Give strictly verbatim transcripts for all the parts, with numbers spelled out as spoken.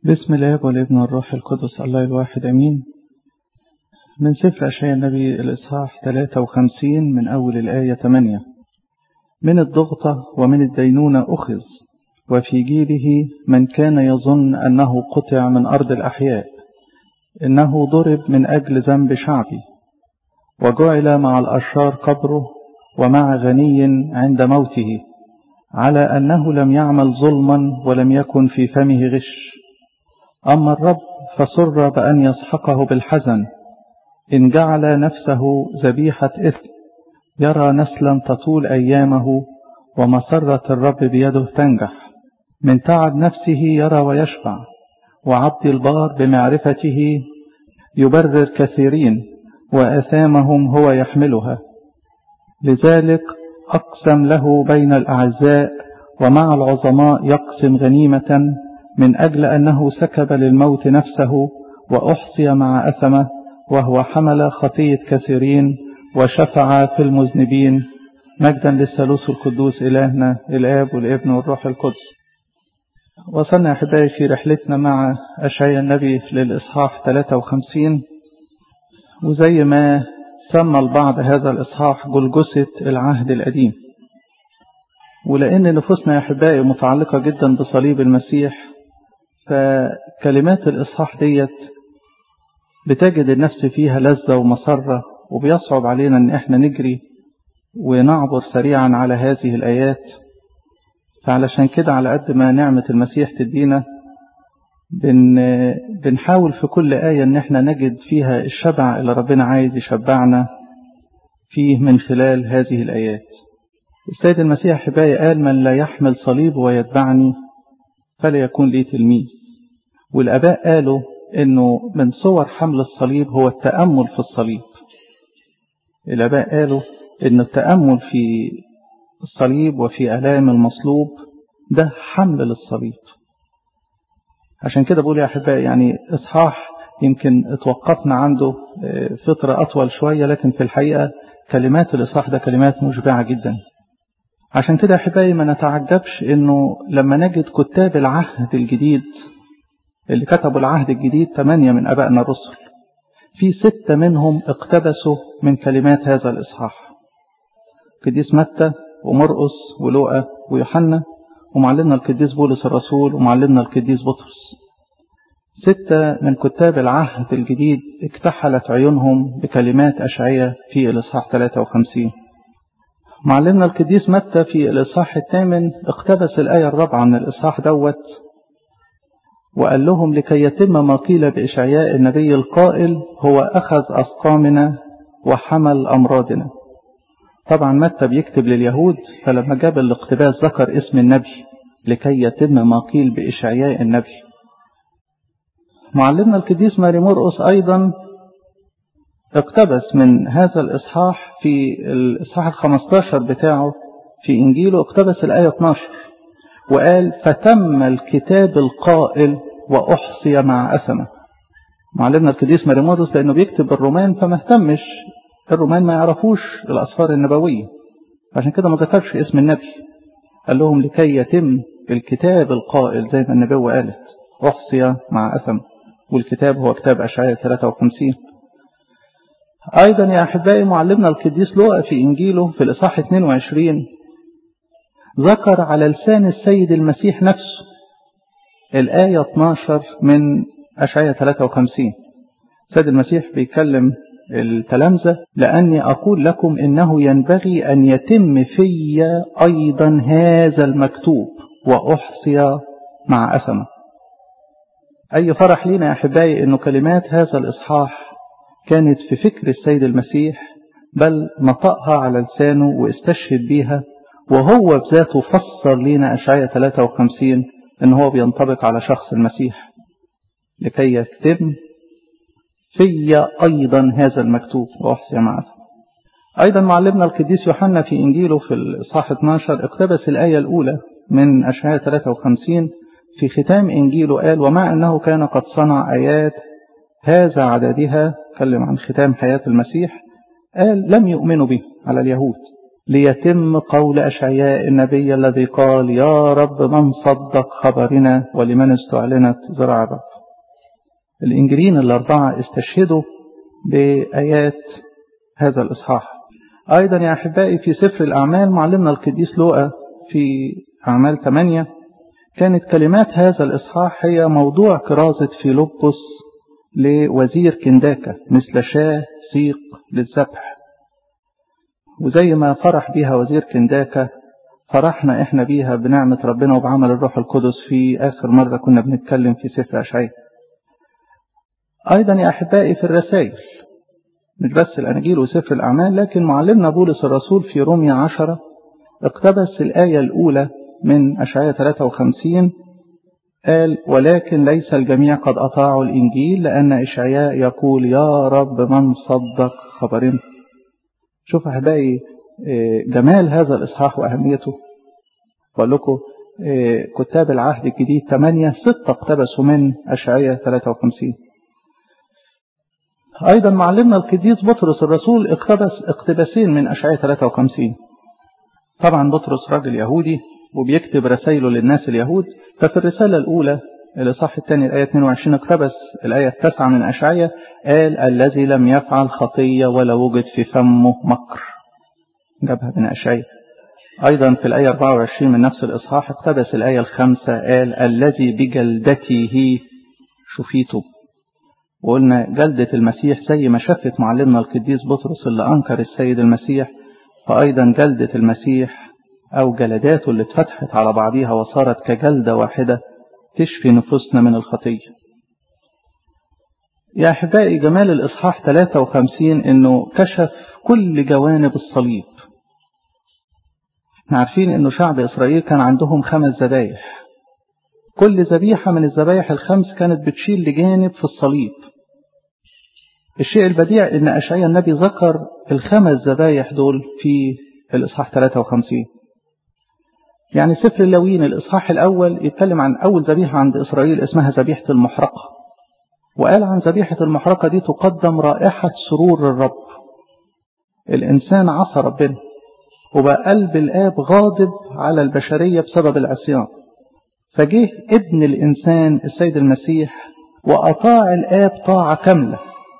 بسم الله والابن والروح القدس الله الواحد أمين. من سفر أشعياء النبي الإصحاح ثلاثة وخمسين من أول الآية ثمانية. من الضغطة ومن الدينونة أخذ، وفي جيله من كان يظن أنه قطع من أرض الأحياء، إنه ضرب من أجل ذنب شعبي، وجعل مع الأشرار قبره ومع غني عند موته، على أنه لم يعمل ظلما ولم يكن في فمه غش. أما الرب فسر بأن يسحقه بالحزن، إن جعل نفسه ذبيحة إثم، يرى نسلا تطول أيامه، ومسرة الرب بيده تنجح. من تعب نفسه يرى ويشبع، وعبد البار بمعرفته يبرر كثيرين، وآثامهم هو يحملها. لذلك أقسم له بين الأعزاء، ومع العظماء يقسم غنيمة، من أجل أنه سكب للموت نفسه، وأحصي مع أثمه، وهو حمل خطية كثيرين، وشفع في المذنبين. مجدا للثالوث القدوس إلهنا الآب والابن والروح القدس. وصلنا أحبائي في رحلتنا مع أشعياء النبي للإصحاح ثلاثة وخمسين، وزي ما سمى البعض هذا الإصحاح جلجسة العهد القديم. ولأن نفوسنا يا أحبائي متعلقة جدا بصليب المسيح، فكلمات الإصحاح ديت بتجد النفس فيها لذة ومسرة، وبيصعب علينا أن احنا نجري ونعبر سريعا على هذه الآيات. فعلشان كده على قد ما نعمة المسيح تدينا بن بنحاول في كل آية أن احنا نجد فيها الشبع اللي ربنا عايز يشبعنا فيه من خلال هذه الآيات. السيد المسيح أحبائي قال: من لا يحمل صليب ويتبعني فلا يكون لي تلميذ. والآباء قالوا إنه من صور حمل الصليب هو التأمل في الصليب. الآباء قالوا إن التأمل في الصليب وفي آلام المصلوب ده حمل للصليب. عشان كده بقول يا أحبائي يعني إصحاح يمكن اتوقفنا عنده فترة أطول شوية، لكن في الحقيقة كلمات الإصحاح ده كلمات مشبعة جدا. عشان كده أحبائي ما نتعجبش إنه لما نجد كتاب العهد الجديد اللي كتبوا العهد الجديد ثمانية من أبائنا الرسل، في ستة منهم اقتبسوا من كلمات هذا الإصحاح: القديس متى ومرقس ولوقا ويوحنا، ومعلمنا القديس بولس الرسول، ومعلمنا القديس بطرس. ستة من كتاب العهد الجديد اكتحلت عيونهم بكلمات أشعياء في الإصحاح ثلاثة وخمسين. معلمنا القديس متى في الإصحاح الثامن اقتبس الآية الرابعة من الإصحاح دوت، وقال لهم: لكي يتم ما قيل بإشعياء النبي القائل: هو أخذ أسقامنا وحمل أمراضنا. طبعا متى بيكتب لليهود، فلما جاب الاقتباس ذكر اسم النبي: لكي يتم ما قيل بإشعياء النبي. معلمنا القديس ماري مرقس أيضا اقتبس من هذا الإصحاح في الإصحاح الخمستاشر بتاعه في إنجيله، اقتبس الآية اثناشر وقال: فتم الكتاب القائل وأحصي مع أثمه. معلمنا القديس ماري مرقس لأنه بيكتب الرومان فما اهتمش، الرومان ما يعرفوش الأسفار النبوية، عشان كده ما ذكرش اسم النبي. قال لهم: لكي يتم الكتاب القائل زي ما النبوة قالت، أحصي مع أثمه. والكتاب هو كتاب أشعياء ثلاثة وخمسين. أيضا يا أحبائي معلمنا القديس لوقا في إنجيله في الإصحاح اثنين وعشرين ذكر على لسان السيد المسيح نفسه الآية اثناشر من أشعياء ثلاثة وخمسين. السيد المسيح بيكلم التلامذة: لأني أقول لكم إنه ينبغي أن يتم في أيضا هذا المكتوب وأحصي مع أثمه. أي فرح لنا يا أحبائي إنه كلمات هذا الإصحاح كانت في فكر السيد المسيح، بل نطقها على لسانه واستشهد بيها، وهو بذاته فسر لنا أشعياء ثلاثة وخمسين إن هو بينطبق على شخص المسيح. لكي يتم في أيضا هذا المكتوب وأحصي مع أثمه. أيضا معلمنا القديس يوحنا في إنجيله في الإصحاح اثناشر اقتبس الآية الأولى من أشعياء ثلاثة وخمسين في ختام إنجيله، قال: ومع أنه كان قد صنع آيات هذا عددها، تكلم عن ختام حياة المسيح، قال: لم يؤمنوا به على اليهود، ليتم قول أشعياء النبي الذي قال يا رب من صدق خبرنا ولمن استعلنت ذراع الرب. الإنجيلين الأربعة استشهدوا بآيات هذا الإصحاح. أيضا يا أحبائي في سفر الأعمال معلمنا القديس لوقا في أعمال ثمانية كانت كلمات هذا الإصحاح هي موضوع كرازة فيلبس لوزير كنداكة مثل شاه سيق للذبح. وزي ما فرح بيها وزير كنداكة فرحنا إحنا بيها بنعمة ربنا وبعمل الروح القدس في آخر مرة كنا بنتكلم في سفر أشعياء. أيضا يا أحبائي في الرسائل مش بس الأناجيل وسفر الأعمال، لكن معلمنا بولس الرسول في رومية عشرة اقتبس الآية الأولى من أشعياء ثلاثة وخمسين قال ولكن ليس الجميع قد أطاعوا الإنجيل لأن أشعياء يقول يا رب من صدق خبرنا. شوف أحبائي جمال هذا الإصحاح وأهميته. بقول لكم كتاب العهد الجديد ثمانية ستة اقتبسوا من أشعياء ثلاثة وخمسين. أيضا معلمنا القديس بطرس الرسول اقتبس اقتباسين من أشعياء ثلاثة وخمسين. طبعا بطرس راجل يهودي وبيكتب رسائله للناس اليهود، ففي الرسالة الأولى الإصحاح الثاني الآية اثنين وعشرين اقتبس الآية التاسعة من أشعياء قال الذي لم يفعل خطية ولا وجد في فمه مكر، جابها من أشعياء. أيضا في الآية أربعة وعشرين من نفس الإصحاح اقتبس الآية الخامسة قال الذي بجلدته شفيته. وقلنا جلدة المسيح زي ما شفت معلمنا القديس بطرس اللي أنكر السيد المسيح، فأيضا جلدة المسيح أو جلداته اللي اتفتحت على بعضها وصارت كجلدة واحدة تشفي نفوسنا من الخطية. يا أحبائي جمال الإصحاح ثلاثة وخمسين إنه كشف كل جوانب الصليب. احنا عارفين إنه شعب إسرائيل كان عندهم خمس ذبايح، كل ذبيحة من الذبايح الخمس كانت بتشيل لجانب في الصليب. الشيء البديع إن أشعياء النبي ذكر الخمس ذبايح دول في الإصحاح ثلاثة وخمسين. يعني سفر اللاويين الإصحاح الأول يتكلم عن أول ذبيحة عند إسرائيل اسمها ذبيحة المحرقة، وقال عن ذبيحة المحرقة دي تقدم رائحة سرور الرب. الإنسان عصى ربنا وبقى قلب الآب غاضب على البشرية بسبب العصيان، فجه ابن الإنسان السيد المسيح وأطاع الآب طاعة كاملة.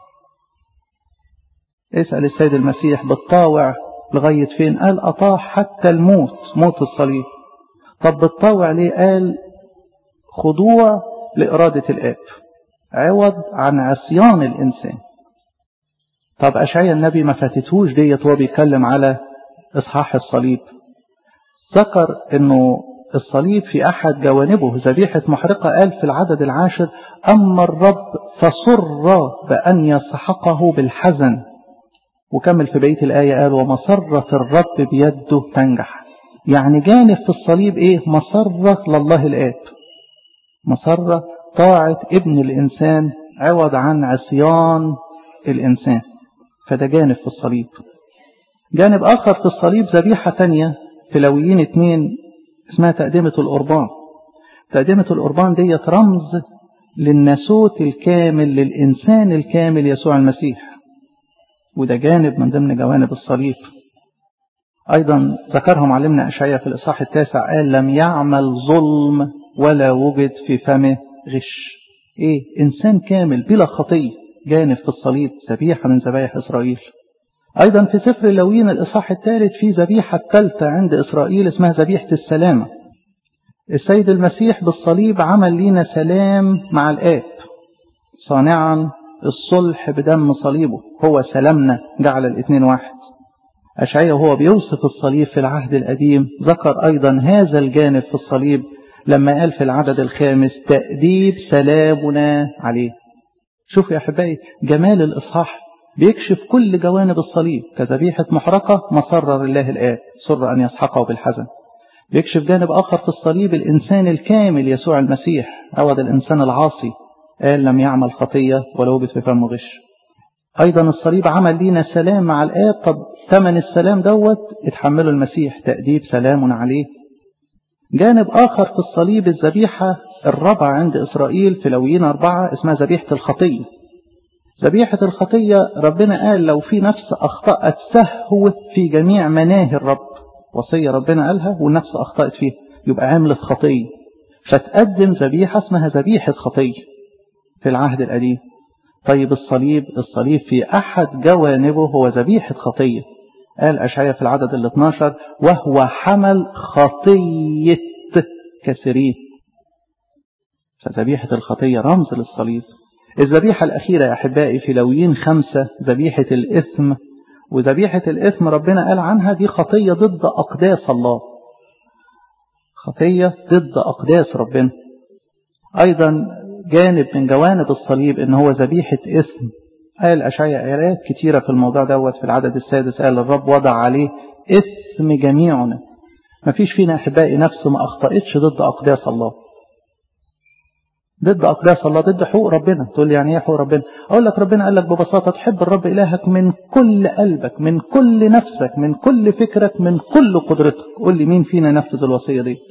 اسأل السيد المسيح بالطاوع لغاية فين؟ قال أطاع حتى الموت، موت الصليب. طب بالطاوع ليه؟ قال خضوع لإرادة الآب عوض عن عصيان الإنسان. طب أشعياء النبي ما فاتتهوش ديت وهو بيتكلم على إصحاح الصليب، ذكر إنه الصليب في أحد جوانبه ذبيحة محرقة. قال في العدد العاشر أما الرب فسر بأن يسحقه بالحزن، وكمل في بقية الآية قال ومسرة الرب بيده تنجح. يعني جانب في الصليب إيه؟ مسرة لله الآب، مسرة طاعة ابن الإنسان عوض عن عصيان الإنسان، فده جانب في الصليب. جانب آخر في الصليب ذبيحة تانية في لاويين اتنين اسمها تقدمة القربان. تقدمة القربان ديت رمز للناسوت الكامل للإنسان الكامل يسوع المسيح، وده جانب من ضمن جوانب الصليب. أيضا ذكرهم معلمنا أشعياء في الإصحاح التاسع قال لم يعمل ظلم ولا وجد في فمه غش. إيه؟ إنسان كامل بلا خطية، جانب في الصليب، ذبيحة من ذبائح إسرائيل. أيضا في سفر اللاويين الإصحاح الثالث في ذبيحة الثالثة عند إسرائيل اسمها ذبيحة السلامة. السيد المسيح بالصليب عمل لنا سلام مع الآب صانعا الصلح بدم صليبه، هو سلامنا جعل الاثنين واحد. أشعياء وهو بيوصف الصليب في العهد القديم ذكر أيضا هذا الجانب في الصليب لما قال في العدد الخامس تأديب سلامنا عليه. شوف يا أحبائي جمال الإصحاح بيكشف كل جوانب الصليب. كذبيحة محرقة مسرر الله الآب سر أن يسحقه بالحزن. بيكشف جانب آخر في الصليب الإنسان الكامل يسوع المسيح عوض الإنسان العاصي، قال لم يعمل خطية ولا وجد في فمه غش. أيضا الصليب عمل لينا سلام مع الآب. طب ثمن السلام دوت اتحمله المسيح، تأديب سلام عليه. جانب آخر في الصليب الذبيحة الرابعة عند إسرائيل في لاويين أربعة اسمها ذبيحة الخطية. ذبيحة الخطية ربنا قال لو في نفس أخطأت سهو في جميع مناهي الرب، وصية ربنا قالها والنفس أخطأت فيها يبقى عملت خطية، فتقدم ذبيحة اسمها ذبيحة خطية في العهد القديم. طيب الصليب، الصليب في أحد جوانبه هو ذبيحة خطية. قال أشعياء في العدد ال اثناشر وهو حمل خطية كثيرين. فذبيحة الخطية رمز للصليب. الذبيحة الأخيرة يا أحبائي في لويين خمسة ذبيحة الإثم، وذبيحة الإثم ربنا قال عنها دي خطية ضد أقداس الله، خطية ضد أقداس ربنا. أيضا جانب من جوانب الصليب إن هو ذبيحة إثم. قال أشعياء آيات كتيرة في الموضوع دوت. في العدد السادس قال الرب وضع عليه إثم جميعنا. ما فيش فينا أحبائي نفس ما أخطأتش ضد أقداس الله، ضد أقداس الله، ضد حقوق ربنا. تقول لي يعني ايه حقوق ربنا؟ أقول لك ربنا قال لك ببساطة تحب الرب إلهك من كل قلبك، من كل نفسك، من كل فكرك، من كل قدرتك. قول لي مين فينا نفذ الوصية دي؟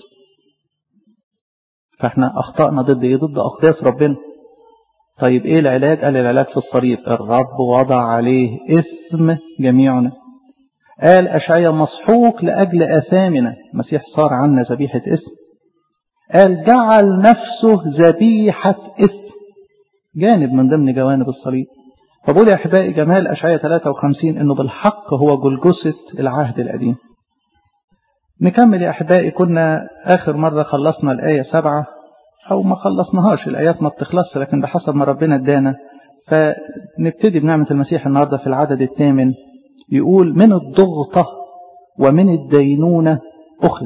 فاحنا أخطأنا ضد إيه؟ ضد أقداس ربنا. طيب إيه العلاج؟ قال العلاج في الصليب، الرب وضع عليه اسم جميعنا. قال أشعياء مسحوق لأجل آثامنا، المسيح صار عنا ذبيحة اسم. قال جعل نفسه ذبيحة اسم، جانب من ضمن جوانب الصليب. فبقول يا أحبائي جمال أشعياء ثلاثة وخمسين إنه بالحق هو جلجثة العهد القديم. نكمل يا أحبائي. كنا آخر مرة خلصنا الآية سبعة أو ما خلصناهاش، الآيات ما بتخلصش لكن بحسب ما ربنا ادانا. فنبتدي بنعمة المسيح النهاردة في العدد الثامن، يقول من الضغطة ومن الدينونة أخذ.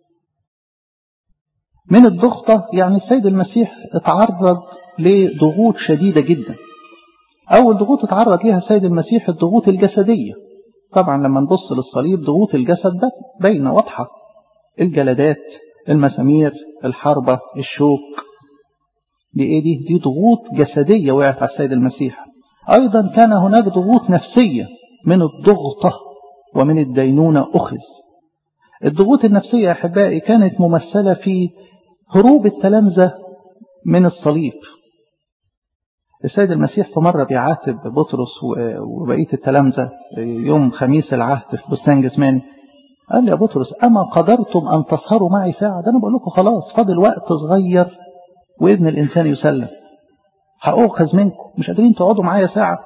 من الضغطة يعني السيد المسيح اتعرض لضغوط شديدة جدا. أول ضغوط اتعرض لها السيد المسيح الضغوط الجسدية. طبعا لما نبص للصليب ضغوط الجسد ده باينة واضحة، الجلدات، المسامير، الحربة، الشوك، دي ايه دي؟ دي ضغوط جسدية وقعت على السيد المسيح. أيضا كان هناك ضغوط نفسية، من الضغطة ومن الدينونة أخذ. الضغوط النفسية يا أحبائي كانت ممثلة في هروب التلامذة من الصليب. السيد المسيح في مرة بيعاتب بطرس وبقية التلامذة يوم خميس العهد في بستان جثماني. قال لي يا بطرس أما قدرتم أن تسهروا معي ساعة؟ ده أنا بقول لكم خلاص فاضل وقت صغير وابن الإنسان يسلم، هأخذ منكم، مش قادرين تقعدوا معايا ساعة.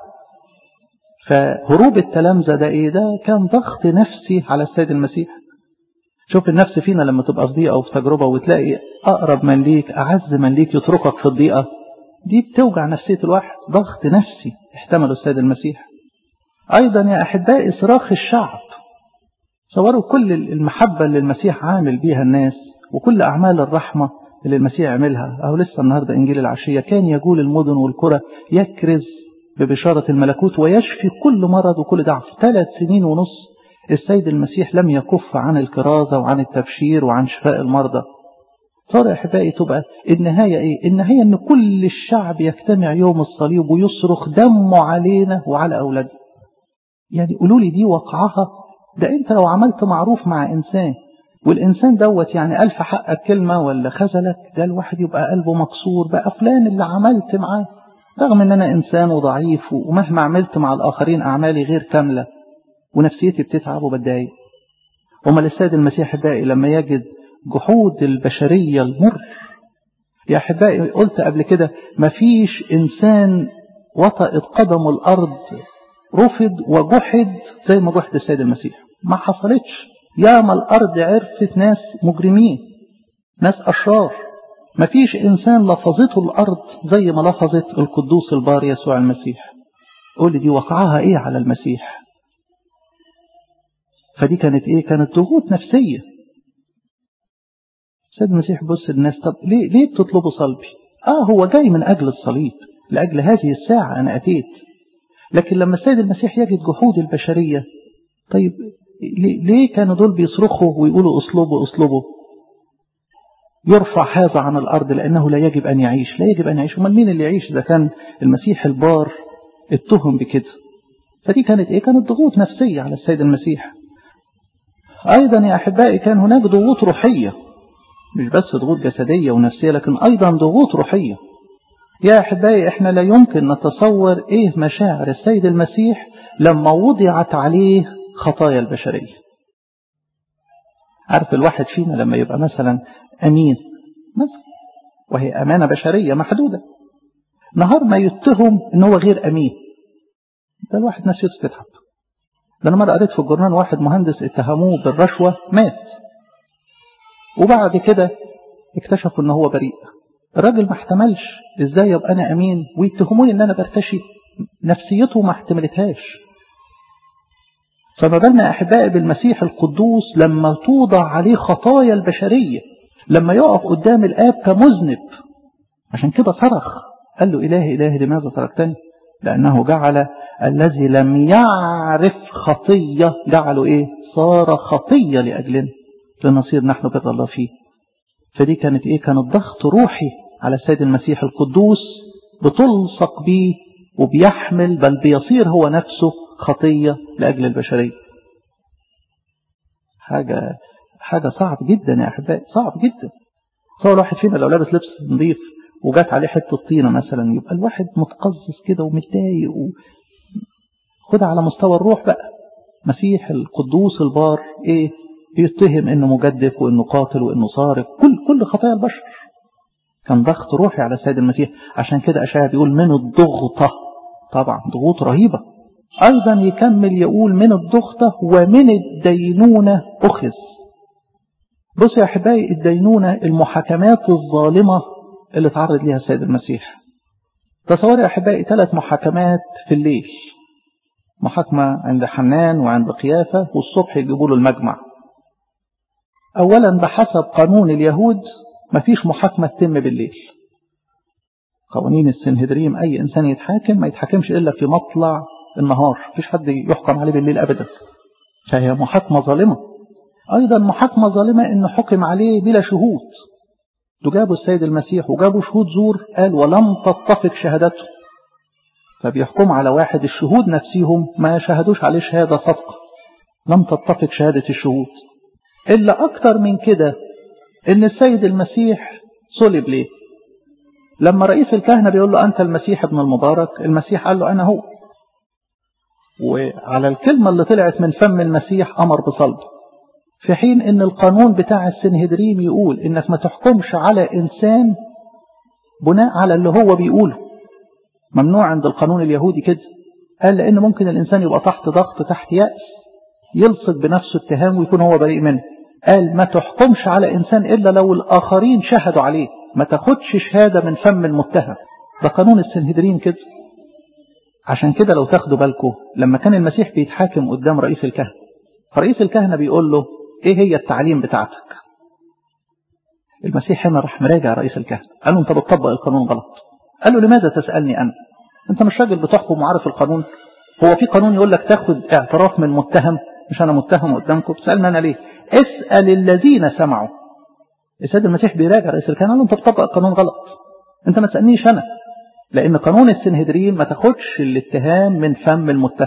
فهروب التلامذة ده إيه؟ ده كان ضغط نفسي على السيد المسيح. شوف النفس فينا لما تبقى في ضيقة وفي تجربة وتلاقي أقرب من ليك، أعز من ليك يتركك في الضيقة، دي بتوجع نفسية الواحد. ضغط نفسي احتمله السيد المسيح. أيضا يا أحبائي صراخ الشعب. صوروا كل المحبة اللي المسيح عامل بيها الناس وكل أعمال الرحمة اللي المسيح عملها. أهو لسه النهاردة إنجيل العشية كان يجول المدن والقرى يكرز ببشارة الملكوت ويشفي كل مرض وكل ضعف. ثلاث سنين ونص السيد المسيح لم يكف عن الكرازة وعن التبشير وعن شفاء المرضى. صار يا أحبائي تبقى النهاية إيه؟ النهاية أن كل الشعب يجتمع يوم الصليب ويصرخ دمه علينا وعلى أولادنا. يعني قولوا لي دي وقعها؟ ده أنت لو عملت معروف مع إنسان والإنسان دوت يعني ألف حقك كلمة ولا خذلك، ده الواحد يبقى قلبه مكسور. بقى فلان اللي عملت معاه، رغم أن أنا إنسان وضعيف ومهما عملت مع الآخرين أعمالي غير كاملة ونفسيتي بتتعب وبتضايق. وما للسيد المسيح أحبائي لما يجد جحود البشرية المر. يا أحبائي قلت قبل كده مفيش إنسان وطأت قدم الأرض رفض وجحد زي ما جحد السيد المسيح. ما حصلتش. ياما الأرض عرفت ناس مجرمين، ناس أشرار. مفيش إنسان لفظته الأرض زي ما لفظت القدوس البار يسوع المسيح. قول لي دي وقعها إيه على المسيح؟ فدي كانت إيه؟ كانت ضغوط نفسية. السيد المسيح بص الناس، طب ليه, ليه بتطلبوا صلبي؟ آه هو جاي من أجل الصليب، لأجل هذه الساعة أنا أتيت. لكن لما السيد المسيح يجد جحود البشرية، طيب ليه كانوا دول بيصرخوا ويقولوا أصلبوا أصلبوا؟ يرفع هذا عن الأرض لأنه لا يجب أن يعيش، لا يجب أن يعيش. ومن مين اللي يعيش إذا كان المسيح البار اتهم بكده؟ فدي كانت إيه؟ كانت ضغوط نفسية على السيد المسيح. أيضا يا أحبائي كان هناك ضغوط روحية، مش بس ضغوط جسدية ونفسية لكن أيضا ضغوط روحية. يا أحبائي احنا لا يمكن نتصور ايه مشاعر السيد المسيح لما وضعت عليه خطايا البشرية. عارف الواحد فينا لما يبقى مثلا أمين مثلا، وهي أمانة بشرية محدودة، نهار ما يتهم ان هو غير أمين، ده الواحد ناس يتحب. ده أنا مرة قريت في الجورنال واحد مهندس اتهموه بالرشوة مات، وبعد كده اكتشفوا ان هو بريء. الراجل ما احتملش ازاي يبقى انا امين ويتهموني ان انا برتشي، نفسيته ما احتملتهاش. فما بالنا احبائي بالمسيح القدوس لما توضع عليه خطايا البشرية، لما يقف قدام الآب كمذنب. عشان كده صرخ قال له إلهي إلهي لماذا تركتني؟ لأنه جعل الذي لم يعرف خطية جعله إيه؟ صار خطية لأجلنا لنصير نحن بر الله فيه. فدي كانت إيه؟ كانت ضغط روحي على السيد المسيح القدوس، بتلصق بيه وبيحمل بل بيصير هو نفسه خطية لأجل البشرية. حاجة حاجة صعب جدا يا أحبائي، صعب جدا. صار الواحد فينا لو لابس لبس نظيف وجات عليه حتة طينة مثلا يبقى الواحد متقزز كده ومتضايق. خدها على مستوى الروح بقى، مسيح القدوس البار ايه؟ بيتهم انه مجدف وانه قاتل وانه سارق، كل كل خطايا البشر. كان ضغط روحي على السيد المسيح. عشان كده أشعياء بيقول من الضغطة، طبعا ضغوط رهيبة. أيضا يكمل يقول من الضغطة ومن الدينونة أخذ. بص يا أحبائي، الدينونة المحاكمات الظالمة اللي تعرض لها السيد المسيح. تصور يا أحبائي ثلاث محاكمات في الليل، محاكمة عند حنان وعند قيافة، والصبح يجيبوا له المجمع. أولا بحسب قانون اليهود مفيش محاكمة تتم بالليل. قوانين السنهدريم أي إنسان يتحاكم ما يتحاكمش إلا في مطلع النهار، مفيش حد يحكم عليه بالليل أبدا. فهي محاكمة ظالمة. أيضا محاكمة ظالمة إنه حكم عليه بلا شهود. جابوا السيد المسيح وجابوا شهود زور، قال ولم تتفق شهادته. فبيحكم على واحد الشهود نفسهم ما شهدوش عليه شهادة صدقة، لم تتفق شهادة الشهود. إلا أكتر من كده إن السيد المسيح صلب ليه؟ لما رئيس الكهنة بيقول له أنت المسيح ابن المبارك، المسيح قال له أنا هو. وعلى الكلمة اللي طلعت من فم المسيح أمر بصلب، في حين إن القانون بتاع السنهدريم يقول إنك ما تحكمش على إنسان بناء على اللي هو بيقوله. ممنوع عند القانون اليهودي كده. قال لأن ممكن الإنسان يبقى تحت ضغط، تحت يأس، يلصق بنفسه اتهام ويكون هو بريء منه. قال ما تحكمش على إنسان إلا لو الآخرين شهدوا عليه، ما تاخدش شهادة من فم المتهم. ده قانون السنهدرين كده. عشان كده لو تاخدوا بالكم لما كان المسيح بيتحاكم قدام رئيس الكهنة، فرئيس الكهنة بيقول له ايه هي التعليم بتاعتك؟ المسيح هنا راح مراجع رئيس الكهنة، قال له انت بتطبق القانون غلط. قال له لماذا تسألني أنا؟ انت مش راجل بتحكم وعارف القانون؟ هو في قانون يقول لك تاخد اعتراف من متهم؟ مش انا متهم قدامكم، بتسألني انا ليه؟ اسأل الذين سمعوا. السيد المسيح بيراجع رئيس الكهنة، قال له انت بتطبق القانون غلط، انت ما تسألنيش انا، لأن قانون السنهدرين ما تاخدش الاتهام من فم المتهم.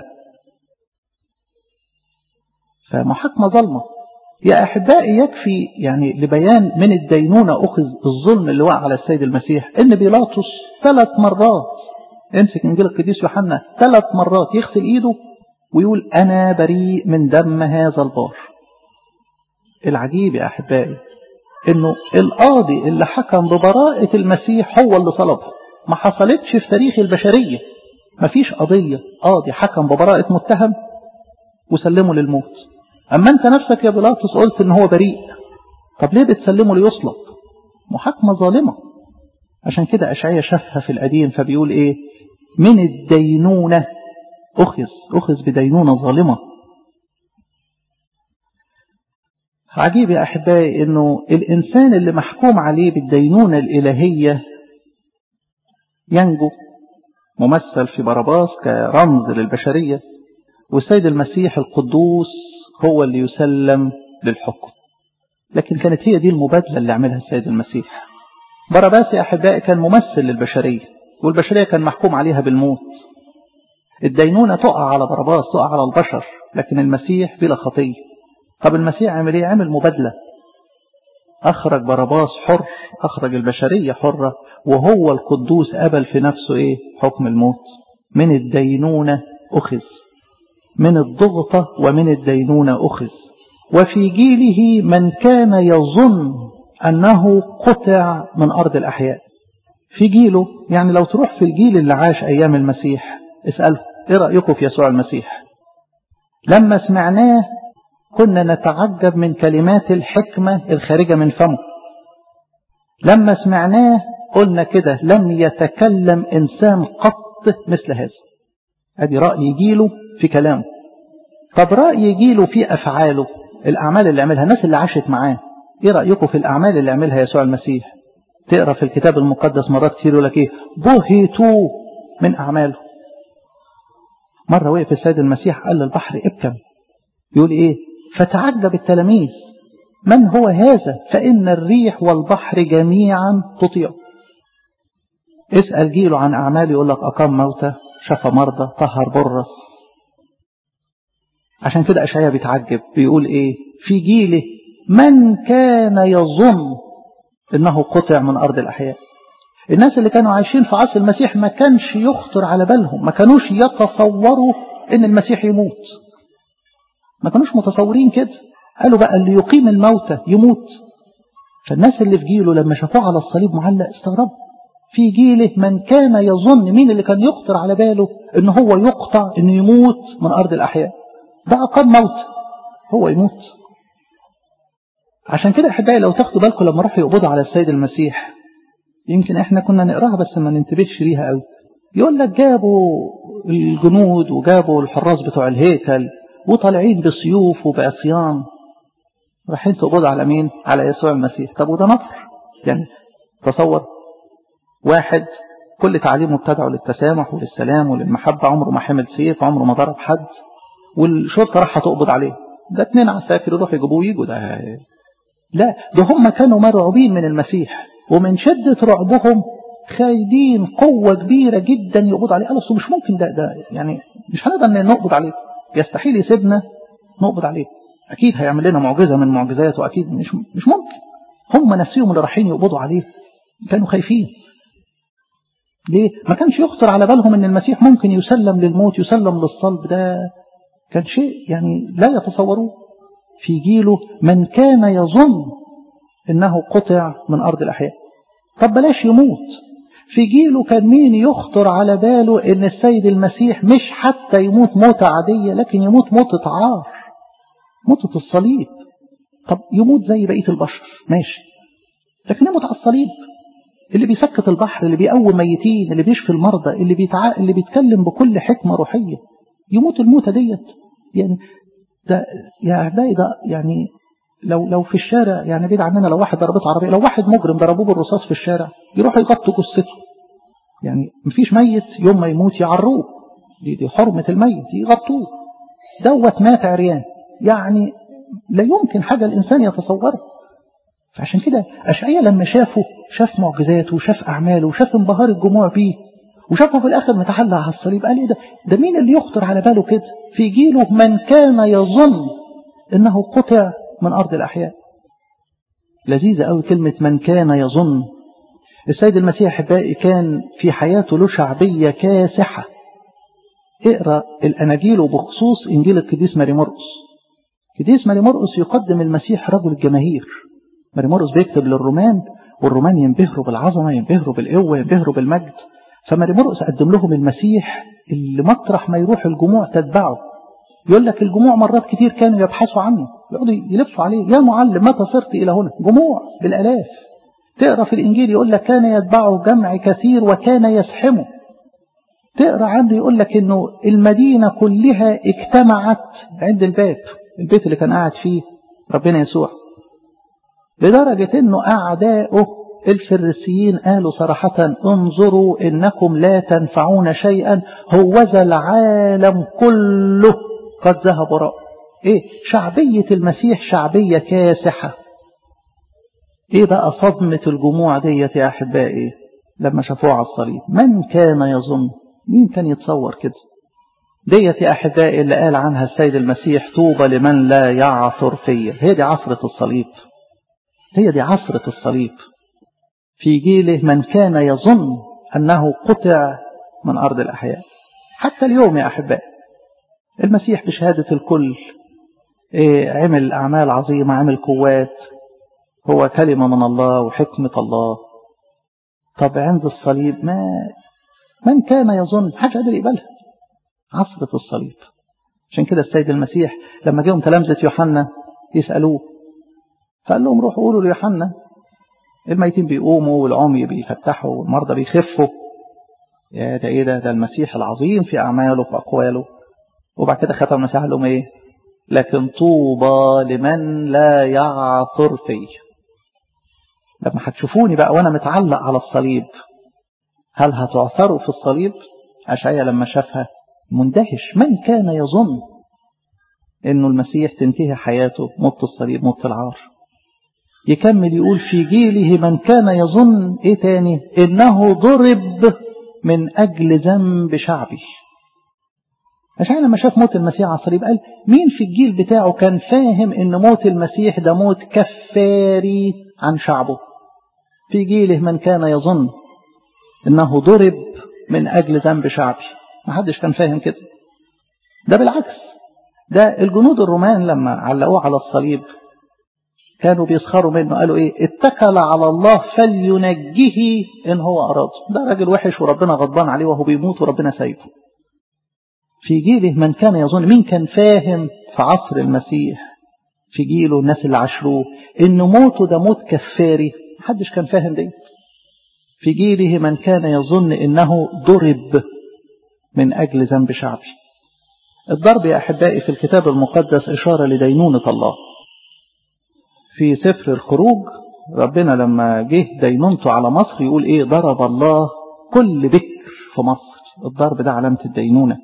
فمحاكمة ظلمة يا أحبائي. يكفي يعني لبيان من الدينونة أخذ الظلم اللي وقع على السيد المسيح إن بيلاطس ثلاث مرات، امسك إنجيل القديس يوحنا، ثلاث مرات يغسل إيده ويقول أنا بريء من دم هذا البار. العجيب يا أحبائي إنه القاضي اللي حكم ببراءة المسيح هو اللي طلبه. ما حصلتش في تاريخ البشرية، ما فيش قضية قاضي حكم ببراءة متهم وسلمه للموت. أما أنت نفسك يا بيلاطس قلت إن هو بريء، طب ليه بتسلمه ليصلب؟ محاكمة ظالمة. عشان كده أشعياء شافها في القديم فبيقول إيه؟ من الدينونة أخذ، أخذ بدينونة ظالمة. عجيب يا أحبائي إنه الإنسان اللي محكوم عليه بالدينونة الإلهية ينجو، ممثل في باراباس كرمز للبشرية، والسيد المسيح القدوس هو اللي يسلم للحكم. لكن كانت هي دي المبادلة اللي عملها السيد المسيح. باراباس يا أحبائي كان ممثل للبشرية، والبشرية كان محكوم عليها بالموت. الدينونة تقع على باراباس، تقع على البشر، لكن المسيح بلا خطية. طب المسيح عمل ايه؟ عمل مبادلة. أخرج باراباس حر، أخرج البشرية حرة، وهو القدوس قبل في نفسه إيه؟ حكم الموت. من الدينونة أخذ، من الضغطة ومن الدينونة أخذ. وفي جيله من كان يظن أنه قطع من أرض الأحياء. في جيله يعني لو تروح في الجيل اللي عاش أيام المسيح اسأله إيه رأيكم في يسوع المسيح؟ لما سمعناه كنا نتعجب من كلمات الحكمة الخارجة من فمه. لما سمعناه قلنا كده لم يتكلم إنسان قط مثل هذا. ادي رأي جيله في كلامه. طب رأي جيله في أفعاله، الأعمال اللي عملها الناس اللي عاشت معاه. ايه رأيكم في الأعمال اللي عملها يسوع المسيح؟ تقرأ في الكتاب المقدس مرات كتير يقول لك ايه؟ بهتوا من أعماله. مرة وقف السيد المسيح قال للبحر ابكم، يقول ايه؟ فتعجب التلاميذ من هو هذا؟ فإن الريح والبحر جميعا تطيع. اسأل جيله عن أعماله يقول لك أقام موتى، شفى مرضى، طهر برص. عشان كده أشعياء بيتعجب بيقول ايه؟ في جيله من كان يظن انه قطع من أرض الأحياء. الناس اللي كانوا عايشين في عصر المسيح ما كانش يخطر على بالهم، ما كانوش يتصوروا ان المسيح يموت، ما كانوش متصورين كده. قالوا بقى اللي يقيم الموتى يموت. فالناس اللي في جيله لما شافوه على الصليب معلق استغربوا. في جيله من كان يظن، مين اللي كان يخطر على باله ان هو يقطع، انه يموت من أرض الأحياء؟ ده أقام موت، هو يموت. عشان كده أحبائي لو تاخدوا بالكم لما راحوا يقبضوا على السيد المسيح، يمكن احنا كنا نقراها بس ما ننتبهش ليها قوي. يقول لك جابوا الجنود وجابوا الحراس بتوع الهيكل وطالعين بسيوف وبعصيان، رايحين تقبضوا على مين؟ على يسوع المسيح. طب وده نصر يعني. تصور واحد كل تعليمه ابتدعه للتسامح وللسلام وللمحبة، عمره ما حمل سيف، عمره ما ضرب حد، والشرطة راح تقبض عليه. ده اتنين عساكر يروحوا يجيبوه ويجوا. ده لا، ده هم كانوا مرعوبين من المسيح، ومن شدة رعبهم خايدين قوة كبيرة جدا يقبض عليه. قالوا مش ممكن، ده ده يعني مش هنقدر نقبض عليه، يستحيل يسيبنا نقبض عليه، أكيد هيعمل لنا معجزة من معجزاته، أكيد مش مش ممكن. هم نفسهم اللي رايحين يقبضوا عليه كانوا خايفين. ليه؟ ما كانش يخطر على بالهم ان المسيح ممكن يسلم للموت، يسلم للصلب. ده كان شيء يعني لا يتصوروه. في جيله من كان يظن انه قطع من أرض الأحياء. طب بلاش يموت، في جيله كان مين يخطر على باله ان السيد المسيح مش حتى يموت موتة عادية، لكن يموت موتة عار، موتة الصليب. طب يموت زي بقية البشر ماشي، لكن يموت على الصليب، اللي بيسكت البحر، اللي بيقوم ميتين، اللي بيشفي المرضى، اللي بيتع... اللي بيتكلم بكل حكمة روحية، يموت الموتة ديت. يعني ده يا أعدائي ده يعني لو لو في الشارع، يعني بعيد عننا، لو واحد ضربته عربية، لو واحد مجرم ضربوه بالرصاص في الشارع يروحوا يغطوا جثته. يعني مفيش ميت يوم ما يموت يعروه، دي, دي حرمة الميت، يغطوه. دوت مات عريان، يعني لا يمكن حاجة الإنسان يتصورها. فعشان كده أشعياء لما شافه، شاف معجزاته وشاف أعماله وشاف انبهار الجموع بيه، وشافه في الآخر متعلق على الصليب، قال إيه ده؟ ده مين اللي يخطر على باله كده؟ في جيله من كان يظن إنه قطع من أرض الأحياء. لذيذة قوي كلمة من كان يظن. السيد المسيح أحبائي كان في حياته له شعبية كاسحة. اقرأ الأناجيل وبخصوص إنجيل القديس ماري مرقس. القديس ماري مرقس يقدم المسيح رجل الجماهير. ماري مرقس بيكتب للرومان، والرومان ينبهروا بالعظمة، ينبهروا بالقوة، ينبهروا بالمجد. فماري مرقس قدم لهم المسيح اللي مطرح ما يروح الجموع تتبعه. يقول لك الجموع مرات كتير كانوا يبحثوا عنه، يقعدوا يلفوا عليه، يا معلم متى صرت إلى هنا؟ جموع بالآلاف. تقرأ في الإنجيل يقول لك كان يتبعه جمع كثير وكان يزحمه. تقرأ عنده يقول لك إنه المدينة كلها اجتمعت عند الباب، البيت اللي كان قاعد فيه ربنا يسوع، لدرجة إنه أعداؤه الفريسيين قالوا صراحة انظروا إنكم لا تنفعون شيئا، هوذا العالم كله قد ذهب وراء. إيه شعبية المسيح؟ شعبية كاسحة. إيه بقى صدمة الجموع ديت يا أحبائي لما شافوه على الصليب؟ من كان يظن؟ مين كان يتصور كده؟ ديت يا أحبائي اللي قال عنها السيد المسيح طوبى لمن لا يعثر فيا. هي دي عثرة الصليب. هي دي عصرة الصليب. في جيله من كان يظن أنه قطع من أرض الأحياء. حتى اليوم يا أحبائي المسيح بشهادة الكل عمل أعمال عظيمة، عمل قوات، هو كلمة من الله وحكمة الله. طب عند الصليب ما من كان يظن حاجة قادر يقبلها. عصرة الصليب. عشان كده السيد المسيح لما جاءهم تلامذة يوحنا يسألوه فقال لهم روحوا قولوا ليوحنا الميتين بيقوموا والعمي بيفتحوا والمرضى بيخفوا. يا ده ايه ده ده المسيح العظيم في أعماله في أقواله. وبعد كده ختم المسيح قال لهم ايه؟ لكن طوبى لمن لا يعثر فيه. لما هتشوفوني بقى وانا متعلق على الصليب هل هتعثروا في الصليب؟ أشعيا لما شافها مندهش. من كان يظن انه المسيح تنتهي حياته موت الصليب موت العار. يكمل يقول في جيله من كان يظن ايه تاني؟ انه ضرب من اجل ذنب شعبي. عشان لما شاف موت المسيح على الصليب قال مين في الجيل بتاعه كان فاهم ان موت المسيح ده موت كفاري عن شعبه؟ في جيله من كان يظن انه ضرب من اجل ذنب شعبي. ما حدش كان فاهم كده. ده بالعكس، ده الجنود الرومان لما علقوه على الصليب كانوا بيسخروا منه. قالوا ايه؟ اتكل على الله فلينجيه ان هو اراد. ده راجل وحش وربنا غضبان عليه وهو بيموت وربنا سايبه. في جيله من كان يظن. مين كان فاهم في عصر المسيح في جيله الناس اللي عاشروه ان موته ده موت كفاري؟ محدش كان فاهم ده. في جيله من كان يظن انه ضرب من اجل ذنب شعبي. الضرب يا احبائي في الكتاب المقدس اشاره لدينونه الله. في سفر الخروج ربنا لما جه دينونته على مصر يقول ايه؟ ضرب الله كل بكر في مصر. الضرب ده علامة الدينونة.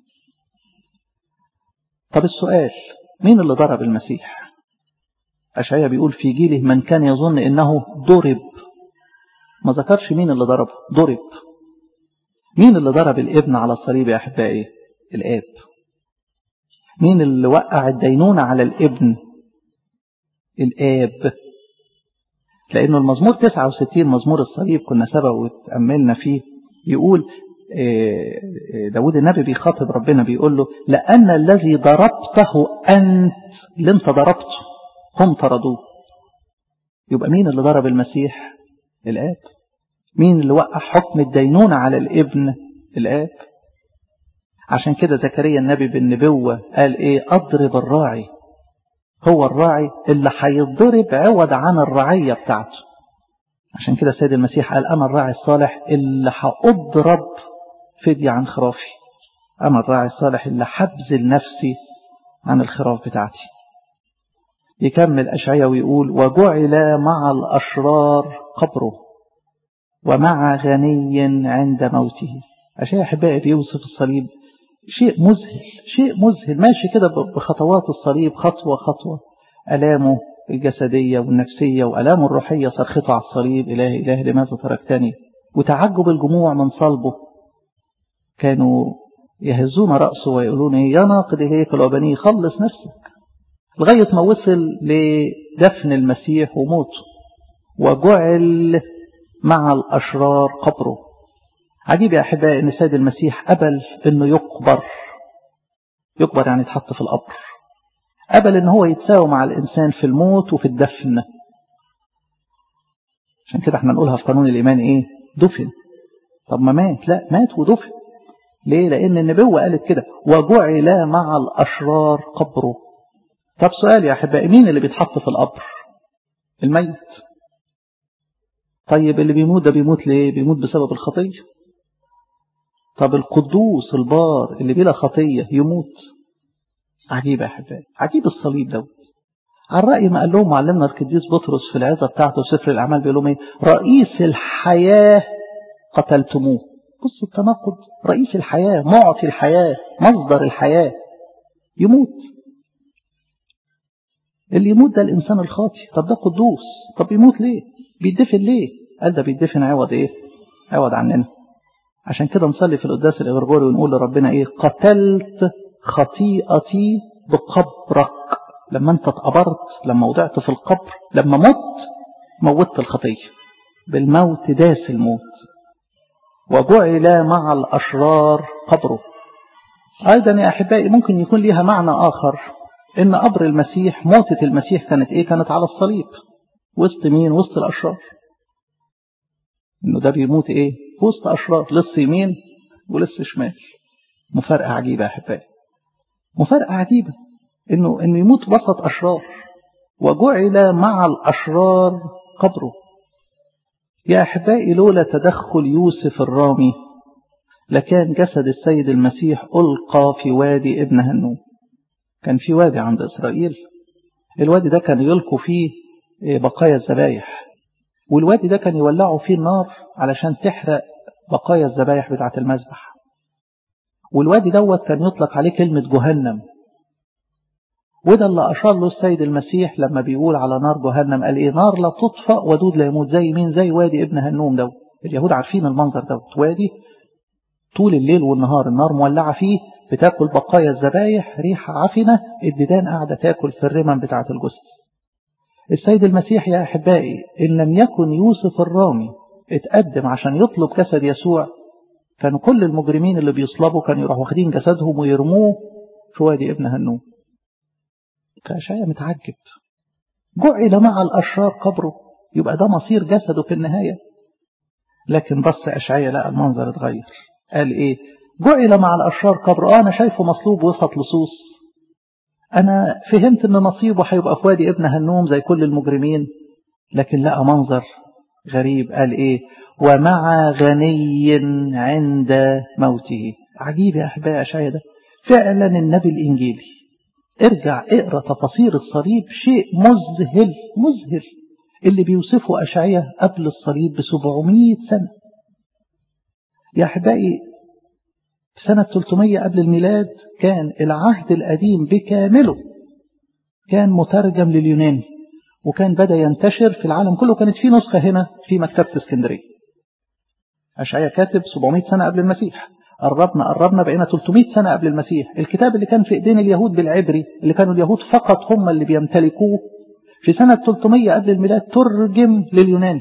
طب السؤال مين اللي ضرب المسيح؟ أشعيا بيقول في جيله من كان يظن انه ضرب. ما ذكرش مين اللي ضربه. ضرب. مين اللي ضرب الابن على الصليب يا احبائي؟ الاب. مين اللي وقع الدينونة على الابن؟ الآب. لأنه المزمور تسعة وستين مزمور الصليب كنا سبق وتأملنا فيه يقول داود النبي بيخاطب ربنا بيقول له لأن الذي ضربته أنت اللي انت ضربته هم طردوه. يبقى مين اللي ضرب المسيح؟ الآب. مين اللي وقع حكم الدينونة على الابن؟ الآب. عشان كده زكريا النبي بالنبوة قال ايه؟ أضرب الراعي. هو الراعي اللي هيتضرب عوض عن الرعية بتاعته. عشان كده السيد المسيح قال أنا الراعي الصالح اللي هأضرب فدية عن خرافي. أنا الراعي الصالح اللي هبذل نفسي عن الخراف بتاعتي. يكمل أشعيا ويقول وجعل مع الأشرار قبره ومع غني عند موته. أشعيا أحبائي بيوصف الصليب شيء مذهل، شيء مذهل ماشي كده بخطوات الصليب خطوة خطوة. ألامه الجسدية والنفسية وألامه الروحية صرخته على الصليب إلهي إلهي لماذا تركتني. وتعجب الجموع من صلبه. كانوا يهزون رأسه ويقولون يا ناقد الهيكل وبنيه خلص نفسك. لغاية ما وصل لدفن المسيح وموته. وجعل مع الأشرار قبره. عجيب يا أحبائي أن السيد المسيح قبل أنه يقبر. يقبر يعني يتحط في القبر. قبل أنه هو يتساوي مع الإنسان في الموت وفي الدفن. عشان كده احنا نقولها في قانون الإيمان إيه؟ دفن. طب ما مات؟ لا مات ودفن. ليه؟ لأن النبوة قالت كده وجعل مع الأشرار قبره. طب سؤال يا أحبائي مين اللي بيتحط في القبر؟ الميت. طيب اللي بيموت ده بيموت ليه؟ بيموت بسبب الخطية. طب القدوس البار اللي بلا خطية يموت. عجيب يا أحبائي. عجيب الصليب دوت. على رأي ما قال لهم معلمنا القديس بطرس في العظة بتاعته سفر الأعمال بيقول لهم ايه؟ رئيس الحياة قتلتموه. بصوا التناقض. رئيس الحياة معطي الحياة مصدر الحياة يموت. اللي يموت ده الإنسان الخاطي. طب ده قدوس. طب يموت ليه؟ بيدفن ليه؟ قال ده بيدفن عوض ايه؟ عوض عننا. عشان كده نصلي في القداس الإغريغوري ونقول لربنا ايه؟ قتلت خطيئتي بقبرك. لما انت اتقبرت، لما وضعت في القبر، لما مت موت الخطية، بالموت داس الموت. وجعل مع الأشرار قبره. أيضا يا أحبائي ممكن يكون ليها معنى آخر، إن قبر المسيح، موتة المسيح كانت إيه؟ كانت على الصليب وسط مين؟ وسط الأشرار. إنه ده بيموت إيه؟ وسط أشرار، لص يمين ولص شمال. مفارقة عجيبة يا أحبائي، مفارقة عجيبة إنه إنه يموت وسط أشرار. وجعل مع الأشرار قبره. يا أحبائي لولا تدخل يوسف الرامي لكان جسد السيد المسيح ألقى في وادي ابن هنوم. كان في وادي عند إسرائيل، الوادي ده كان يلقوا فيه بقايا الذبايح، والوادي ده كان يولعوا فيه النار علشان تحرق بقايا الذبايح بتاعة المذبح. والوادي دوت كان يطلق عليه كلمة جهنم. وده اللي أشار له السيد المسيح لما بيقول على نار جهنم، قال إيه؟ نار لا تطفأ ودود لا يموت. زي مين؟ زي وادي ابن هنوم دوت. اليهود عارفين المنظر دوت، وادي طول الليل والنهار النار مولعة فيه، بتاكل بقايا الذبايح، ريحة عفنة، الديدان قاعدة تاكل في الرمم بتاعة الجثث. السيد المسيح يا أحبائي إن لم يكن يوسف الرامي اتقدم عشان يطلب جسد يسوع، كانوا كل المجرمين اللي بيصلبوا كانوا يروحوا واخدين جسدهم ويرموه في وادي ابن هنوم. كأشعياء متعجب، جعل مع الأشرار قبره، يبقى ده مصير جسده في النهاية. لكن بص أشعياء لقى المنظر اتغير، قال إيه؟ جعل مع الأشرار قبره. آه أنا شايفه مصلوب وسط لصوص، أنا فهمت إن نصيبه هيبقى في وادي ابن هنوم زي كل المجرمين، لكن لقى منظر غريب. قال إيه؟ ومع غني عند موته. عجيب يا أحبائي أشعياء ده فعلا النبي الإنجيلي. ارجع اقرأ تفاصيل الصليب، شيء مذهل مذهل اللي بيوصفه أشعياء قبل الصليب بسبعمائة سنة. يا أحبائي سنة ثلاثمائة قبل الميلاد كان العهد القديم بكامله كان مترجم لليوناني، وكان بدأ ينتشر في العالم كله. كانت في نسخة هنا في مكتبة اسكندرية. أشعياء كاتب سبعمائة سنة قبل المسيح، قربنا قربنا بقينا ثلاثمائة سنة قبل المسيح. الكتاب اللي كان في ايدين اليهود بالعبري، اللي كانوا اليهود فقط هم اللي بيمتلكوه، في سنة ثلاثمائة قبل الميلاد ترجم لليوناني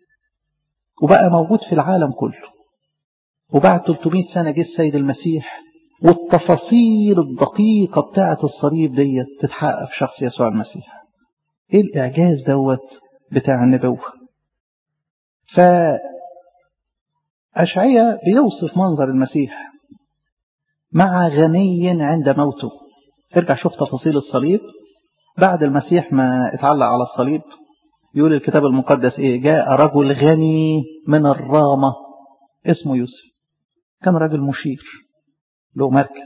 وبقى موجود في العالم كله. وبعد ثلاثمائة سنة جه السيد المسيح، والتفاصيل الدقيقة بتاعة الصليب دي تتحقق في شخص يسوع المسيح. ايه الإعجاز دوت بتاع النبوة. فأشعياء بيوصف منظر المسيح مع غني عند موته. ارجع شوف تفاصيل الصليب بعد المسيح ما اتعلق على الصليب. يقول الكتاب المقدس ايه؟ جاء رجل غني من الرامة اسمه يوسف، كان رجل مشير له مركز،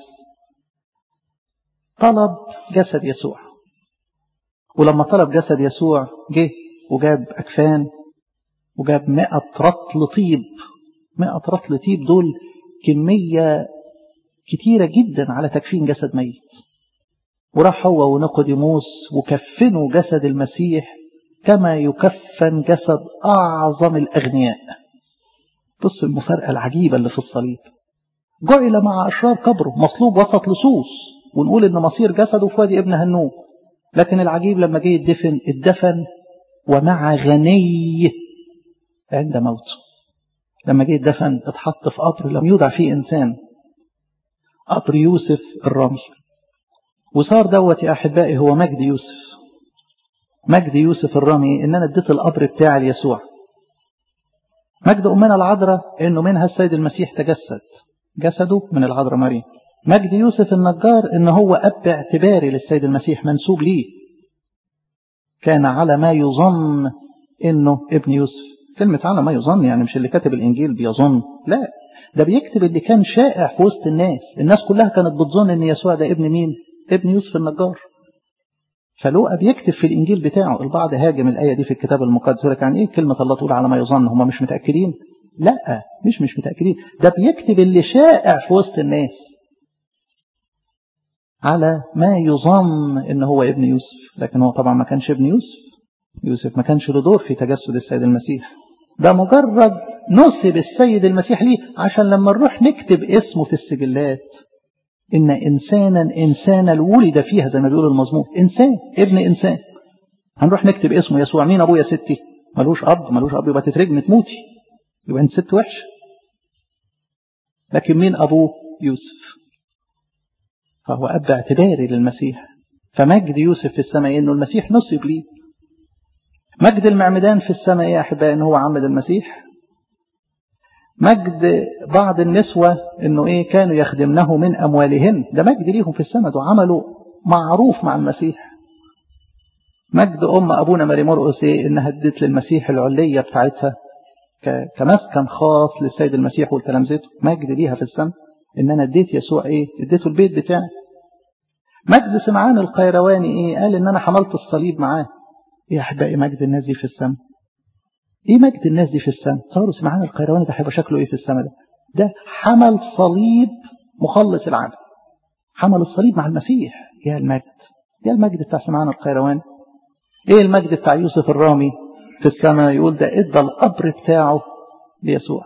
طلب جسد يسوع. ولما طلب جسد يسوع جه وجاب أكفان وجاب مئة رطل طيب. مئة رطل طيب دول كمية كتيرة جدا على تكفين جسد ميت. وراح هو ونيقوديموس وكفنوا جسد المسيح كما يكفن جسد أعظم الأغنياء. بص المفارقة العجيبة اللي في الصليب. جعل مع أشرار قبره، مصلوب وسط لصوص، ونقول إن مصير جسده في وادي ابن هنوم. لكن العجيب لما جه يدفن اتدفن ومع غني عند موته. لما جه يدفن اتحط في قبر لم يوضع فيه إنسان، قبر يوسف الرامي. وصار دوت يا أحبائي هو مجد يوسف. مجد يوسف الرامي إن أنا اديت القبر بتاع ليسوع. مجد أمنا العذراء إنه منها السيد المسيح تجسد، جسده من العذراء مريم. مجد يوسف النجار إن هو أب اعتباري للسيد المسيح، منسوب ليه، كان على ما يظن إنه ابن يوسف. كلمة على ما يظن يعني مش اللي كاتب الإنجيل بيظن، لا، ده بيكتب اللي كان شائع في وسط الناس. الناس كلها كانت بتظن إن يسوع ده ابن مين؟ ابن يوسف النجار. فلوقا بيكتب في الإنجيل بتاعه. البعض هاجم الآية دي في الكتاب المقدس، لك يعني إيه كلمة الله تقول على ما يظن؟ هم مش متأكدين؟ لا، مش مش متأكدين، ده بيكتب اللي شائع في وسط الناس على ما يظن إن هو ابن يوسف. لكن هو طبعا ما كانش ابن يوسف. يوسف ما كانش له دور في تجسد السيد المسيح. ده مجرد نسب السيد المسيح ليه عشان لما نروح نكتب اسمه في السجلات إن إنسانا إنسانا ولد فيها، زي ما بيقول المزمور، إنسان ابن إنسان. هنروح نكتب اسمه يسوع. مين أبوه يا ستي؟ ملوش أب ملوش أب يبقى تترجم تموتي، يبقى أنت ست وحشة. لكن مين أبوه؟ يوسف، فهو أب اعتباري للمسيح. فمجد يوسف في السماء إنه المسيح نسب ليه. مجد المعمدان في السماء يا أحبائي إنه هو عمد المسيح. مجد بعض النسوة إنه إيه كانوا يخدمنه من أموالهن، ده مجد ليهم في السماء، ده عملوا معروف مع المسيح. مجد أم أبونا ماري مرقس إيه إنها ادت للمسيح العلية بتاعتها كمسكن خاص للسيد المسيح والتلامذته. مجد ليها في السماء إن أنا اديت يسوع إيه، اديته البيت بتاعي. مجد سمعان القيرواني إيه، قال إن أنا حملت الصليب معاه. إيه يا أحبائي مجد الناس دي في السماء؟ إيه مجد الناس دي في السماء؟ تصوروا سمعان القيرواني ده هيبقى شكله إيه في السماء؟ ده ده حمل صليب مخلص العالم، حمل الصليب مع المسيح. يا المجد، يا المجد بتاع سمعان القيرواني. إيه المجد بتاع يوسف الرامي في السماء؟ يقول ده إدى القبر بتاعه ليسوع.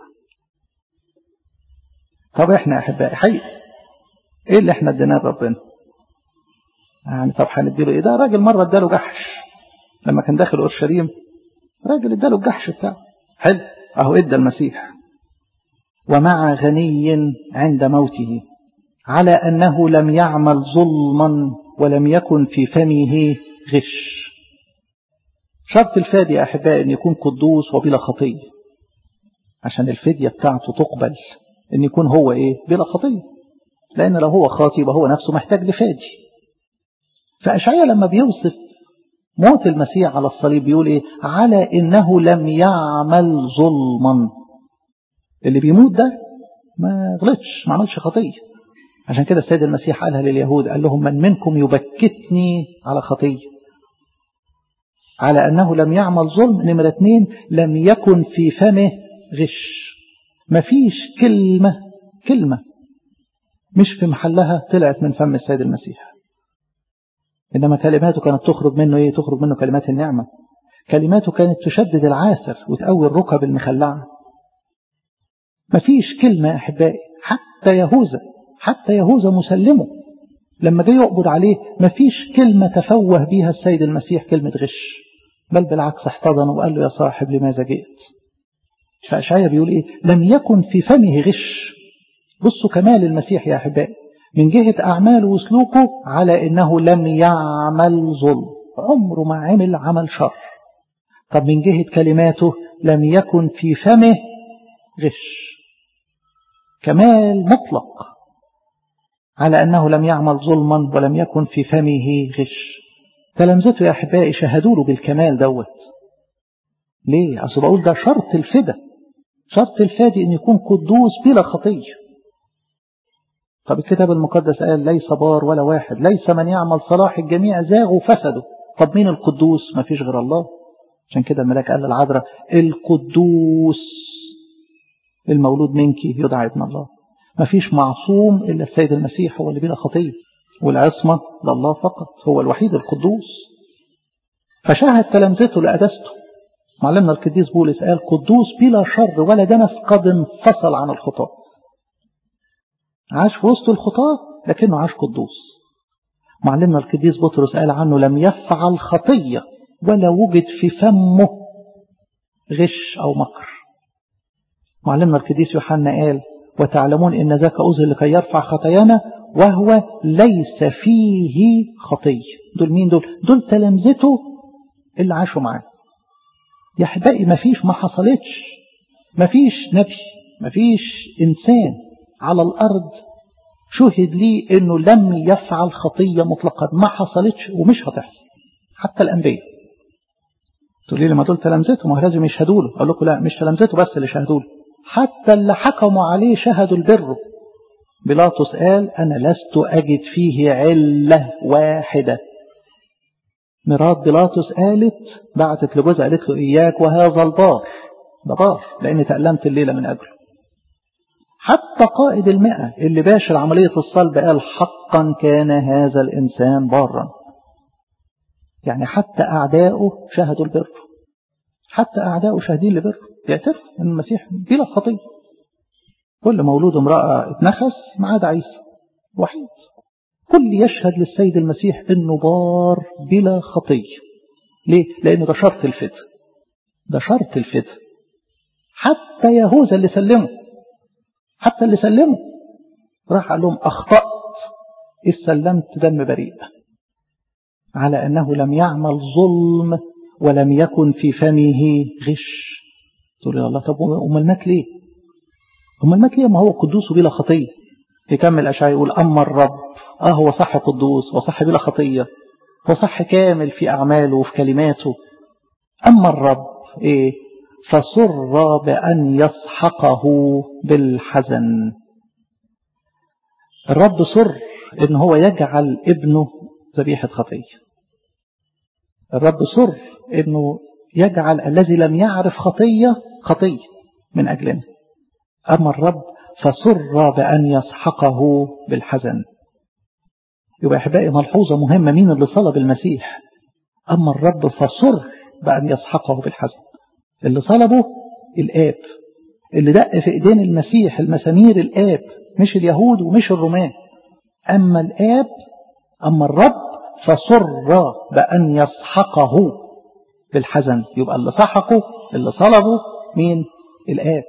طب إحنا يا أحبائي حقيقي إيه اللي إحنا اديناه لربنا؟ يعني طب هنديله إيه؟ ده راجل مرة اداله جحش لما كان داخل أورشليم، راجل اداله الجحش بتاعه. حلو، أهو إدى المسيح. ومع غني عند موته على أنه لم يعمل ظلما ولم يكن في فمه غش. شرط الفادي يا أحبائي أن يكون قدوس وبلا خطية، عشان الفدية بتاعته تقبل أن يكون هو إيه؟ بلا خطية. لأن لو هو خاطي يبقى هو نفسه محتاج لفادي. فأشعياء لما بيوصف موت المسيح على الصليب بيقول إيه؟ على إنه لم يعمل ظلما. اللي بيموت ده ما غلطش، ما عملش خطية. عشان كده السيد المسيح قالها لليهود، قال لهم من منكم يبكتني على خطية. على أنه لم يعمل ظلم. نمرة اثنين، لم يكن في فمه غش. مفيش كلمة كلمة مش في محلها طلعت من فم السيد المسيح، إنما كلماته كانت تخرج منه إيه؟ تخرج منه كلمات النعمة. كلماته كانت تشدد العاثر وتقوي الركب المخلعة. مفيش كلمة يا أحبائي. حتى يهوذا حتى يهوذا مسلمه لما جاي يقبض عليه مفيش كلمة تفوه بيها السيد المسيح كلمة غش، بل بالعكس احتضنه وقال له يا صاحب لماذا جئت. فأشعياء بيقول إيه؟ لم يكن في فمه غش. بصوا كمال المسيح يا أحبائي من جهة أعماله وسلوكه، على إنه لم يعمل ظلم، عمره ما عمل عمل شر. طب من جهة كلماته لم يكن في فمه غش، كمال مطلق على أنه لم يعمل ظلما ولم يكن في فمه غش. تلامذته يا أحبائي شهدوا له بالكمال دوت. ليه؟ أصل بقول ده شرط الفدا، شرط الفادي أن يكون قدوس بلا خطية. طب الكتاب المقدس قال ليس بار ولا واحد، ليس من يعمل صلاح، الجميع زاغوا فسدوا. طب مين القدوس؟ ما فيش غير الله. عشان كده الملاك قال للعذراء القدوس المولود منك يدعى ابن الله. ما فيش معصوم إلا السيد المسيح، هو اللي بلا خطية، والعصمة لله فقط، هو الوحيد القدوس. فشاهد تلامذته لقداسته. معلمنا القديس بولس قال قدوس بلا شر ولا دنس، قد انفصل عن الخطاة. عاش في وسط الخطاة لكنه عاش قدوس. معلمنا القديس بطرس قال عنه لم يفعل خطية ولا وجد في فمه غش أو مكر. معلمنا القديس يوحنا قال وتعلمون إن ذاك أذن لكي يرفع خطايانا وهو ليس فيه خطية. دول مين دول؟ دول تلامذته اللي عاشوا معاه. يا أحبائي ما فيش، ما حصلتش، ما فيش نبي، ما فيش إنسان على الأرض شهد لي إنه لم يفعل خطية مطلقا. ما حصلتش ومش هتحصل. حتى الأنبياء تقول لي ما دول تلامذته ما لازم يشهدوا له. أقول لكم لا، مش تلامذته بس اللي شهدوا له، حتى اللي حكموا عليه شهدوا البر. بيلاطس قال أنا لست أجد فيه علة واحدة. مرات بيلاطس قالت بعتت لجوزها قالت له إياك وهذا البار، ده بار لأني تألمت الليلة من أجله. حتى قائد المئة اللي باشر عملية الصلب قال حقا كان هذا الإنسان بارا. يعني حتى أعداؤه شهدوا البر، حتى أعداؤه شاهدين لبر، يعترف أن المسيح بلا خطية. كل مولود امرأة اتنخس ما عدا عيسى وحيد، كل يشهد للسيد المسيح أنه بار بلا خطية. ليه؟ لأنه ده شرط الفداء. ده شرط الفداء. حتى يهوذا اللي سلمه حتى اللي سلمه راح قال لهم أخطأت إذ سلمت دم بريء، على أنه لم يعمل ظلم ولم يكن في فمه غش. تقول يا الله، طب أمال مات ليه؟ أمال مات ليه ما هو قدوس بلا خطية؟ يكمل أشعياء يقول أما الرب آه هو صح قدوس وصح بلا خطية وصح كامل في أعماله وفي كلماته. أما الرب إيه؟ فسر بأن يسحقه بالحزن. الرب سر إن هو يجعل ابنه ذبيحة خطية. الرب سر إنه يجعل الذي لم يعرف خطية خطية من أجلنا. أما الرب فسر بأن يسحقه بالحزن. يبقى أحبائي ملحوظة مهمة، مين اللي صلب المسيح؟ أما الرب فسر بأن يسحقه بالحزن. اللي صلبه الآب، اللي دق في إيدين المسيح المسامير الآب، مش اليهود ومش الرومان. أما الآب أما الرب فسر بأن يسحقه بالحزن. يبقى اللي سحقه اللي صلبه مين؟ الآب.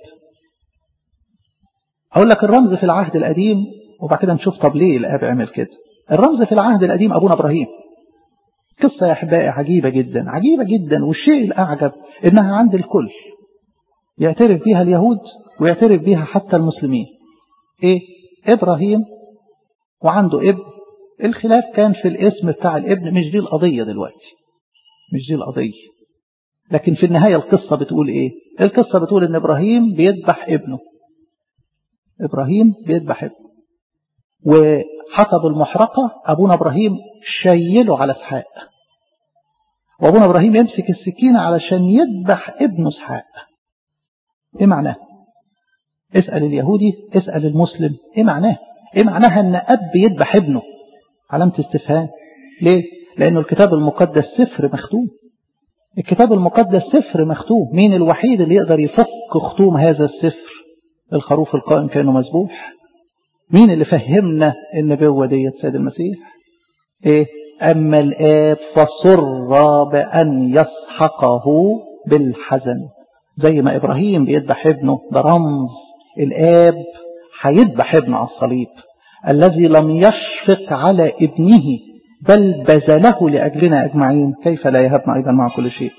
أقول لك الرمز في العهد القديم وبعد كده نشوف طب ليه الآب عمل كده. الرمز في العهد القديم أبونا إبراهيم. قصة يا أحبائي عجيبة جدا عجيبة جدا، والشيء الأعجب إنها عند الكل، يعترف بها اليهود ويعترف بها حتى المسلمين. إيه؟ إبراهيم وعنده ابن. الخلاف كان في الاسم بتاع الابن، مش دي القضية دلوقتي، مش دي القضية. لكن في النهاية القصة بتقول إيه؟ القصة بتقول إن إبراهيم بيذبح ابنه. إبراهيم بيذبح ابنه وحطب المحرقة أبونا إبراهيم شيله على إسحاق، وأبونا إبراهيم يمسك السكينة علشان يذبح ابنه إسحاق. إيه معناه؟ اسأل اليهودي، اسأل المسلم، إيه معناه؟ إيه معناها أن أب يذبح ابنه؟ علامة استفهام. ليه؟ لأنه الكتاب المقدس سفر مختوم. الكتاب المقدس سفر مختوم. مين الوحيد اللي يقدر يفك ختوم هذا السفر؟ الخروف القائم كأنه مذبوح. مين اللي فهمنا النبوة ديت؟ سيد المسيح. إيه؟ أما الآب فسر بأن يسحقه بالحزن. زي ما إبراهيم بيذبح ابنه، ده رمز الآب هيذبح ابنه على الصليب، الذي لم يشفق على ابنه بل بذله لأجلنا أجمعين، كيف لا يهبنا أيضا مع كل شيء.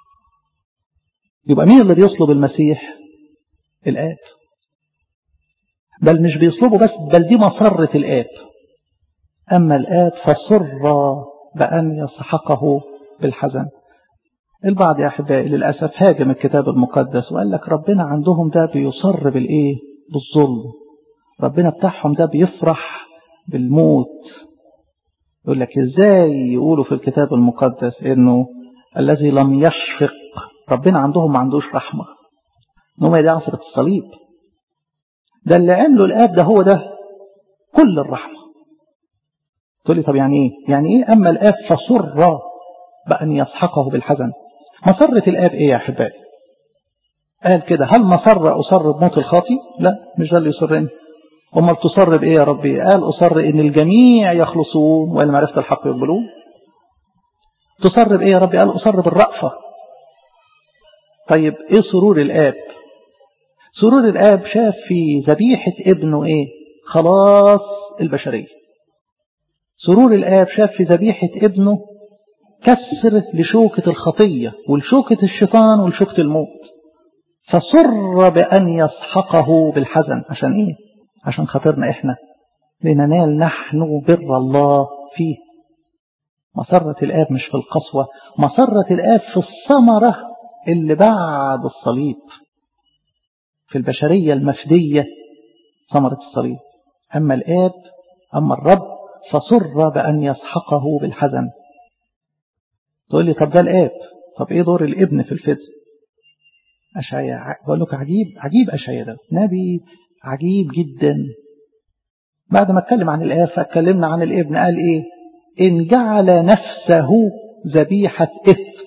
يبقى مين اللي بيصلب المسيح؟ الآب. بل مش بيصلبه بس، بل دي مسرة الآب. أما الآب فسر بأن يسحقه بالحزن. البعض يا أحبائي للأسف هاجم الكتاب المقدس وقال لك ربنا عندهم ده بيصر بالإيه؟ بالظلم. ربنا بتاعهم ده بيفرح بالموت. يقول لك إزاي يقولوا في الكتاب المقدس إنه الذي لم يشفق؟ ربنا عندهم ما عندوش رحمة، إنهم دي عصرة الصليب. ده اللي عمله الآب ده هو ده كل الرحمة. تقول لي طب يعني إيه؟ يعني إيه أما الآب فسر بأن يسحقه بالحزن؟ مسرة الآب إيه يا أحبائي؟ قال كده هل مسر أصر بموت الخاطي؟ لا، مش ده اللي يسرني. أمال تصر بإيه يا ربي؟ قال أصر إن الجميع يخلصون وإن معرفة الحق يقبلون. تصر بإيه يا ربي؟ قال أصر بالرأفة. طيب إيه سرور الآب؟ سرور الآب شاف في ذبيحة ابنه إيه؟ خلاص البشرية. سرور الآب شاف في ذبيحة ابنه كسر لشوكة الخطية ولشوكة الشيطان ولشوكة الموت. فسر بأن يسحقه بالحزن. عشان إيه؟ عشان خاطرنا إحنا لننال نحن بر الله فيه. مسرة الآب مش في القسوة، مسرة الآب في الثمرة اللي بعد الصليب، في البشرية المفدية، ثمرة الصليب. أما الآب أما الرب فسر بأن يسحقه بالحزن. تقول لي طب ده الآب، طب إيه دور الابن في الفداء؟ أشعياء بقول لك عجيب عجيب. أشعياء ده نبي عجيب جدا. بعد ما اتكلم عن الآب فاتكلمنا عن الابن. قال إيه؟ إن جعل نفسه ذبيحة إثم.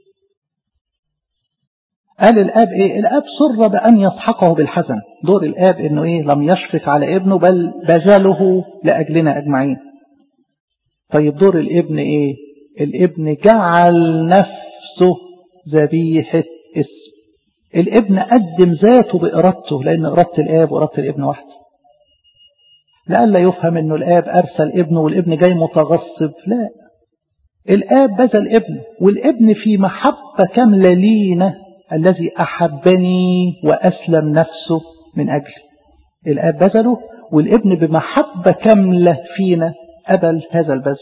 قال الآب إيه؟ الآب سر بأن يسحقه بالحزن. دور الآب إنه إيه؟ لم يشفق على ابنه بل بذله لأجلنا أجمعين. طيب دور الابن إيه؟ الابن جعل نفسه ذبيحة إثم. الابن قدم ذاته بإرادته، لأن إرادة الآب وإرادة الابن واحدة. لألا يفهم أنه الآب أرسل ابنه والابن جاي متغصب، لا، الآب بذل ابنه، والابن في محبة كاملة لينا، الذي أحبني وأسلم نفسه من أجلي. الآب بذله، والابن بمحبة كاملة فينا قبل هذا البذل.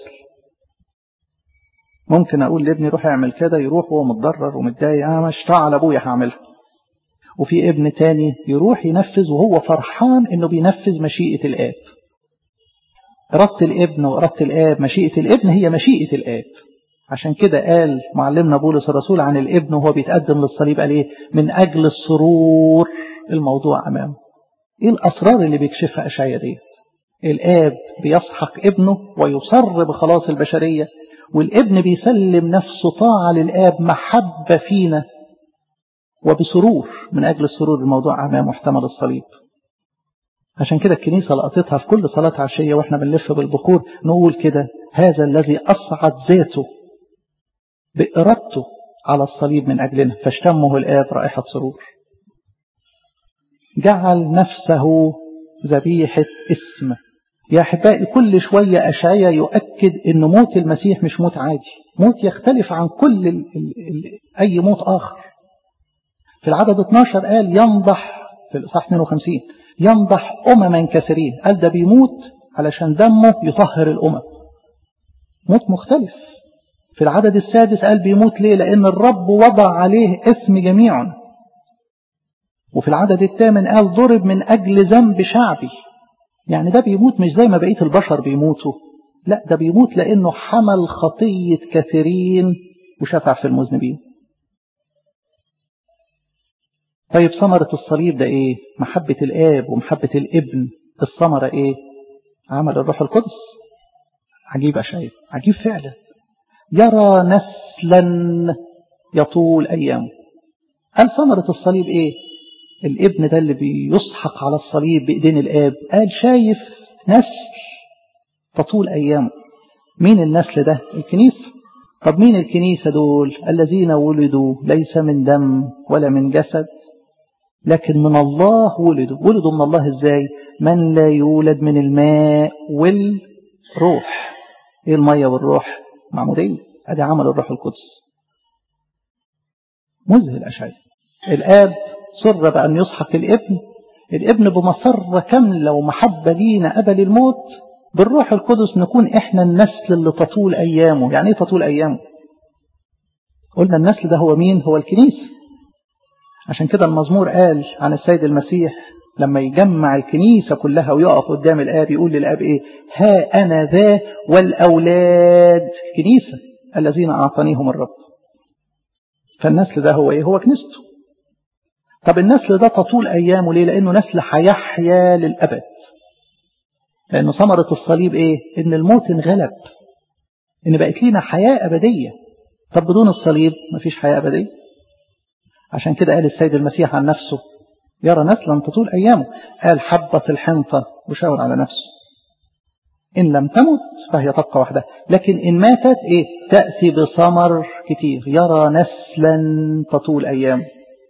ممكن أقول لابني روح يعمل كده، يروح وهو متضرر ومتضايق، أنا مش على أبويا هعملها. وفي ابن تاني يروح ينفذ وهو فرحان إنه بينفذ مشيئة الآب. إرادة الابن وإرادة الآب، مشيئة الابن هي مشيئة الآب. عشان كده قال معلمنا بولس الرسول عن الابن وهو بيتقدم للصليب، قال ايه؟ من أجل السرور الموضوع أمامه. ايه الأسرار اللي بيكشفها أشعياء دي؟ الآب بيسحق ابنه ويصر بخلاص البشرية، والابن بيسلم نفسه طاعة للآب، محبة فينا وبسرور، من أجل السرور الموضوع أمامه احتمل الصليب. عشان كده الكنيسة لقطتها في كل صلاة عشية واحنا بنلف بالبخور، نقول كده: هذا الذي أصعد ذاته بإرادته على الصليب من أجلنا، فاشتمه الآب رائحة سرور. جعل نفسه ذبيحة اسم. يا أحبائي، كل شوية أشعياء يؤكد أن موت المسيح مش موت عادي، موت يختلف عن كل ال ال ال أي موت آخر. في العدد اثناشر قال ينضح، في الإصحاح اثنين وخمسين ينضح أمما كثيرين، قال ده بيموت علشان دمه يطهر الأمم. موت مختلف. في العدد السادس قال بيموت ليه؟ لأن الرب وضع عليه اسم جميعا. وفي العدد الثامن قال ضرب من أجل ذنب شعبي. يعني ده بيموت مش زي ما بقية البشر بيموتوا، لا، ده بيموت لأنه حمل خطية كثيرين وشفع في المذنبين. طيب ثمرة الصليب ده ايه؟ محبة الآب ومحبة الابن. الثمرة ايه؟ عمل الروح القدس. عجيب أشعياء، عجيب فعلا. يرى نسلا يطول أيامه. قال ثمرة الصليب ايه؟ الابن ده اللي بيسحق على الصليب بإيدين الآب، قال شايف نسل تطول أيامه. مين النسل ده؟ الكنيسة. طب مين الكنيسة دول؟ الذين ولدوا ليس من دم ولا من جسد لكن من الله ولدوا. ولدوا من الله ازاي؟ من لا يولد من الماء والروح. ايه المية والروح؟ معمودية. ادي عمل الروح القدس. مذهل أشعياء. الآب سر بأن يسحق الابن، الابن بمسرة كاملة ومحبة لينا قبل الموت، بالروح القدس نكون احنا النسل اللي تطول أيامه. يعني ايه تطول أيامه؟ قلنا النسل ده هو مين؟ هو الكنيسة. عشان كده المزمور قال عن السيد المسيح لما يجمع الكنيسة كلها ويقف قدام الآب يقول للآب ايه؟ ها أنا ذا والأولاد كنيسة الذين أعطانيهم الرب. فالنسل ده هو ايه؟ هو كنيسته. طب النسل ده تطول أيامه ليه؟ لأنه نسل حيحيا للأبد. لأنه ثمرة الصليب ايه؟ إن الموت انغلب، إن بقت لنا حياة أبدية. طب بدون الصليب مفيش حياة أبدية. عشان كده قال السيد المسيح عن نفسه يرى نسلا تطول أيامه. قال حبة الحنطة وشاور على نفسه إن لم تمت فهي تبقى وحدها، لكن إن ماتت إيه؟ تأتي بثمر كتير. يرى نسلا تطول أيامه.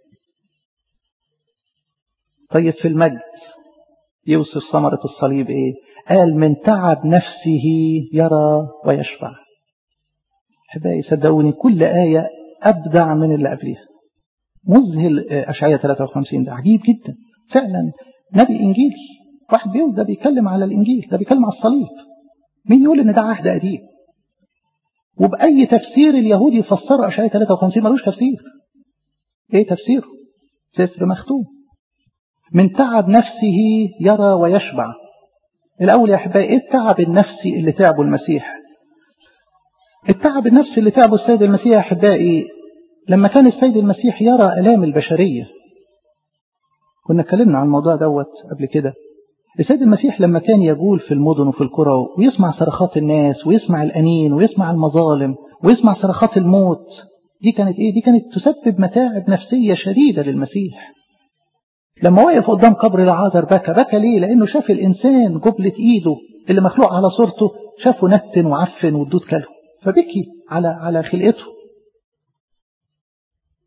طيب في المجد يوصف ثمرة الصليب إيه؟ قال من تعب نفسه يرى ويشفع. حبايبي صدقوني كل آية أبدع من اللي قبلها. مذهل أشعياء ثلاثة وخمسين ده عجيب جدا فعلا. نبي إنجيل واحد بيقول ده بيكلم على الإنجيل، ده بيكلم على الصليب. مين يقول إن ده عهد قديم؟ وبأي تفسير اليهود يفسر أشعياء ثلاثة وخمسين؟ ملوش تفسير. إيه تفسيره؟ سفر مختوم. من تعب نفسه يرى ويشبع. الأول يا أحبائي إيه التعب النفسي اللي تعبه المسيح؟ التعب النفسي اللي تعبه السيد المسيح يا أحبائي لما كان السيد المسيح يرى آلام البشرية. كنا اتكلمنا عن الموضوع دوت قبل كده. السيد المسيح لما كان يجول في المدن وفي القرى ويسمع صرخات الناس ويسمع الأنين ويسمع المظالم ويسمع صرخات الموت، دي كانت إيه؟ دي كانت تسبب متاعب نفسية شديدة للمسيح. لما وقف قدام قبر العازر بكى. بكى ليه؟ لأنه شاف الإنسان جبلة إيده اللي مخلوق على صورته، شافه نتن وعفن والدود كله، فبكي على على خلقته.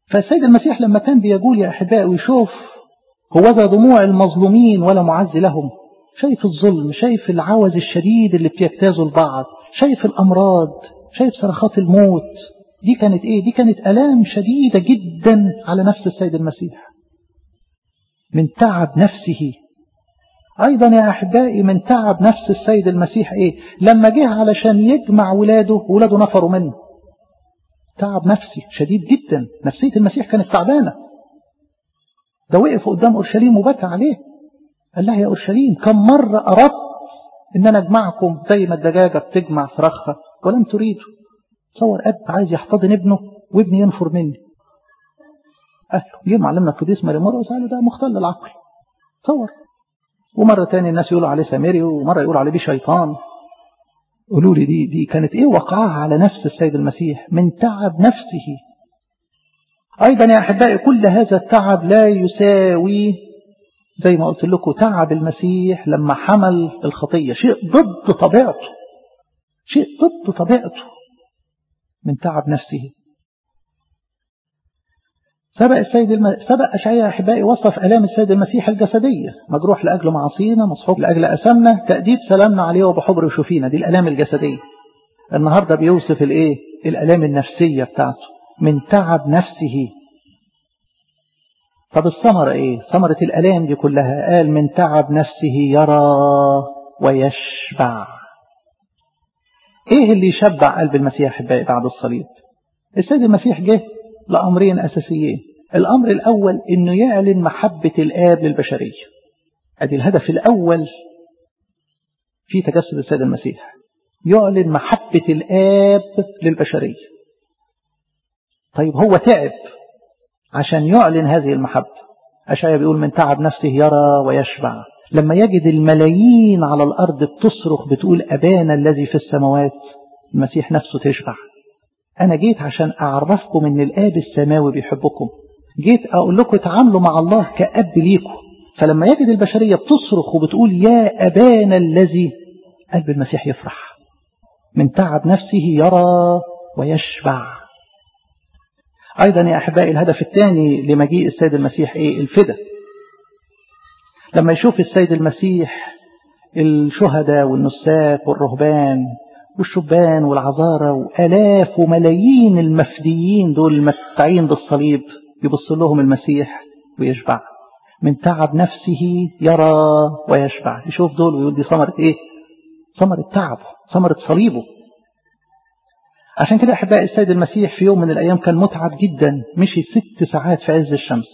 فالسيد المسيح لما كان بيقول يا أحبائي ويشوف هو ذا دموع المظلومين ولا معز لهم، شايف الظلم، شايف العوز الشديد اللي بيجتازوا البعض، شايف الأمراض، شايف صرخات الموت. دي كانت إيه؟ دي كانت آلام شديدة جدا على نفس السيد المسيح من تعب نفسه. أيضا يا أحبائي من تعب نفس السيد المسيح إيه؟ لما جه علشان يجمع ولاده، ولاده نفروا منه. تعب نفسي شديد جدا، نفسية المسيح كانت تعبانة. ده وقف قدام أورشليم وبكى عليه، قال لها يا أورشليم كم مرة أردت إن أنا أجمعكم زي ما الدجاجة بتجمع فراخها ولم تريدوا. تصور أب عايز يحتضن ابنه وابني ينفر مني. أهله جه معلمنا القديس ماري مرقس قال ده مختل العقل. تصور. ومرة تاني الناس يقولوا عليه سامري، ومرة يقولوا عليه شيطان. قولوا لي دي دي كانت إيه وقعها على نفس السيد المسيح من تعب نفسه. أيضا يا أحبائي كل هذا التعب لا يساوي زي ما قلت لكم تعب المسيح لما حمل الخطية، شيء ضد طبيعته، شيء ضد طبيعته من تعب نفسه. سبق السيد الم... سبق أشعياء يا أحبائي وصف آلام السيد المسيح الجسدية، مجروح لأجل معاصينا، مصحوب لأجل أثامنا، تأديب سلامنا عليه وبحبر وشوفينا. دي الآلام الجسدية. النهاردة بيوصف الإيه؟ الآلام النفسية بتاعته من تعب نفسه. طب الثمرة إيه؟ ثمرة الآلام دي كلها قال من تعب نفسه يرى ويشبع. إيه اللي يشبع قلب المسيح أحبائي بعد الصليب؟ السيد المسيح جه لأمرين أساسيين. الأمر الأول إنه يعلن محبة الآب للبشرية. أدي الهدف الأول في تجسد السيد المسيح، يعلن محبة الآب للبشرية. طيب هو تعب عشان يعلن هذه المحبة. أشعياء بيقول من تعب نفسه يرى ويشبع. لما يجد الملايين على الأرض بتصرخ بتقول أبانا الذي في السماوات، المسيح نفسه تشبع. أنا جيت عشان أعرفكم إن الآب السماوي بيحبكم، جيت أقول لكم تعاملوا مع الله كأب ليكم. فلما يجد البشرية بتصرخ وبتقول يا أبانا الذي، قلب المسيح يفرح. من تعب نفسه يرى ويشبع. أيضا يا أحبائي الهدف الثاني لمجيء السيد المسيح إيه؟ الفداء. لما يشوف السيد المسيح الشهداء والنساك والرهبان والشبان والعذارى وآلاف وملايين المفديين دول المتعين بالصليب، يبص لهم المسيح ويشبع. من تعب نفسه يرى ويشبع. يشوف دول ويقول دي ثمرة إيه؟ ثمرة تعبه، ثمرة صليبه. عشان كده أحبائي السيد المسيح في يوم من الأيام كان متعب جدا، مشي ست ساعات في عز الشمس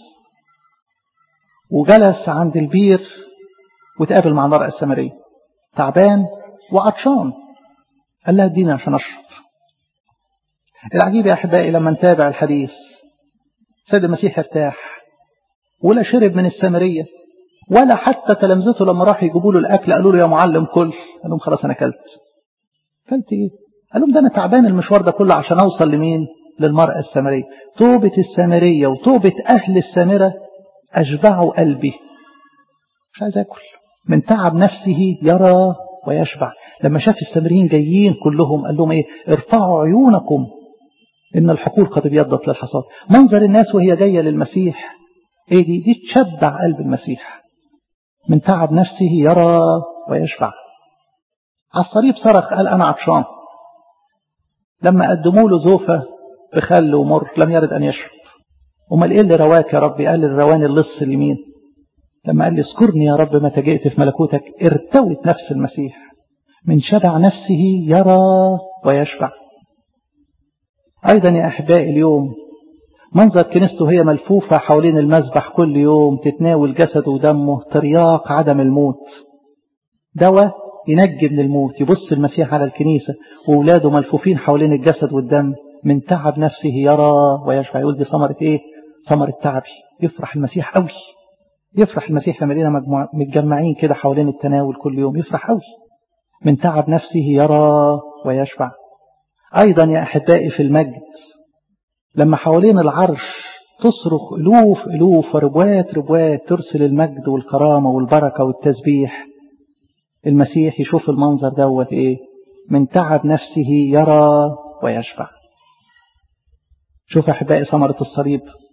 وجلس عند البير وتقابل مع المرأة السامرية تعبان وعطشان. قال لها اديني عشان أشرب. العجيب يا أحبائي لما نتابع الحديث السيد المسيح ارتاح ولا شرب من السامرية، ولا حتى تلامذته لما راح يجيبوا له الأكل قالوا له يا معلم كل، قال لهم خلاص أنا أكلت. أكلت إيه؟ قال لهم ده أنا تعبان المشوار ده كله عشان أوصل لمين؟ للمرأة السامرية. توبة السامرية وتوبة أهل السامرة أشبعوا قلبي، مش عايز أكل. من تعب نفسه يرى ويشبع. لما شاف السامريين جايين كلهم قال لهم إيه؟ ارفعوا عيونكم إن الحقول قد ابيضت للحصاد. منظر الناس وهي جاية للمسيح إيه دي؟ دي تشبع قلب المسيح. من تعب نفسه يرى ويشبع. على الصليب صرخ قال أنا عطشان. لما قدموا له زوفة بخل ومر لم يرد أن يشرب. وما إيه اللي رواك يا رب؟ قال الروان اللص اليمين. لما قال لي اذكرني يا رب متى جئت في ملكوتك، ارتوت نفس المسيح. من شبع نفسه يرى ويشبع. أيضا يا أحبائي اليوم منظر كنيسته هي ملفوفة حوالين المذبح كل يوم تتناول جسده ودمه ترياق عدم الموت، دواء ينجي من الموت. يبص المسيح على الكنيسة وولاده ملفوفين حوالين الجسد والدم. من تعب نفسه يرى ويشبع. يقول دي ثمرة إيه؟ ثمرة تعبي. يفرح المسيح قوي. يفرح المسيح لما لقينا متجمعين كده حوالين التناول كل يوم، يفرح قوي. من تعب نفسه يرى ويشبع. أيضا يا أحبائي في المجد لما حوالين العرش تصرخ ألوف ألوف وربوات ربوات ترسل المجد والكرامة والبركة والتسبيح، المسيح يشوف المنظر دوت إيه؟ من تعب نفسه يرى ويشبع. شوف أحبائي ثمرة الصليب.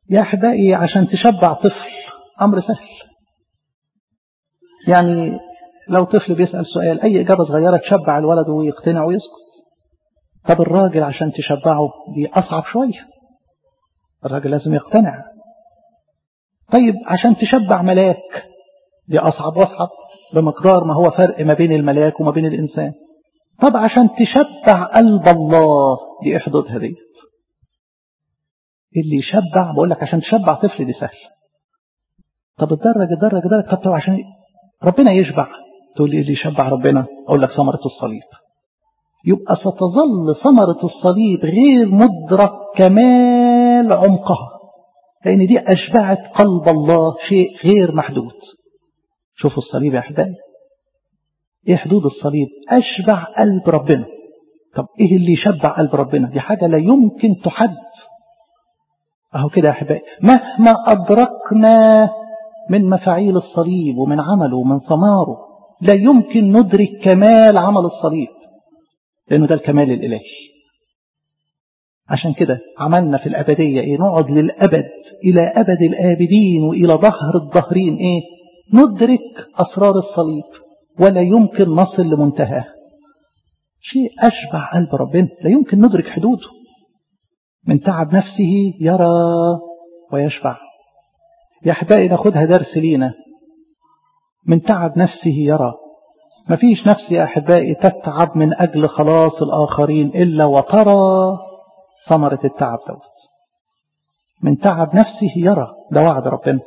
يا أحبائي عشان تشبع طفل أمر سهل. يعني لو طفل بيسأل سؤال أي إجابة صغيرة تشبع الولد ويقتنع ويسكت. طب الراجل عشان تشبعه دي أصعب شوية، الراجل لازم يقتنع. طيب عشان تشبع ملاك دي أصعب وأصعب بمقدار ما هو فرق ما بين الملاك وما بين الإنسان. طب عشان تشبع قلب الله دي إحدودها دي اللي يشبع. بقول لك عشان تشبع طفل دي سهل. طب الدرج الدرج الدرج طب عشان ربنا يشبع تقول لي اللي يشبع ربنا، أقول لك ثمرة الصليب. يبقى ستظل ثمرة الصليب غير مدرك كمال عمقها، لأن دي أشبعت قلب الله شيء غير محدود. شوفوا الصليب يا أحبائي، إيه حدود الصليب؟ أشبع قلب ربنا. طب إيه اللي يشبع قلب ربنا؟ دي حاجة لا يمكن تحد. أهو كده يا أحبائي، مهما أدركنا من مفاعيل الصليب ومن عمله ومن ثماره لا يمكن ندرك كمال عمل الصليب، لأنه ده الكمال الإلهي. عشان كده عملنا في الأبدية إيه؟ نقعد للأبد إلى أبد الآبدين وإلى ظهر الظهرين إيه؟ ندرك أسرار الصليب ولا يمكن نصل لمنتهاه. شيء أشبع قلب ربنا لا يمكن ندرك حدوده. من تعب نفسه يرى ويشبع. يا أحبائي ناخدها درس لينا. من تعب نفسه يرى. ما فيش نفس يا أحبائي تتعب من أجل خلاص الآخرين إلا وترى ثمرة التعب دوت. من تعب نفسه يرى، ده وعد ربنا.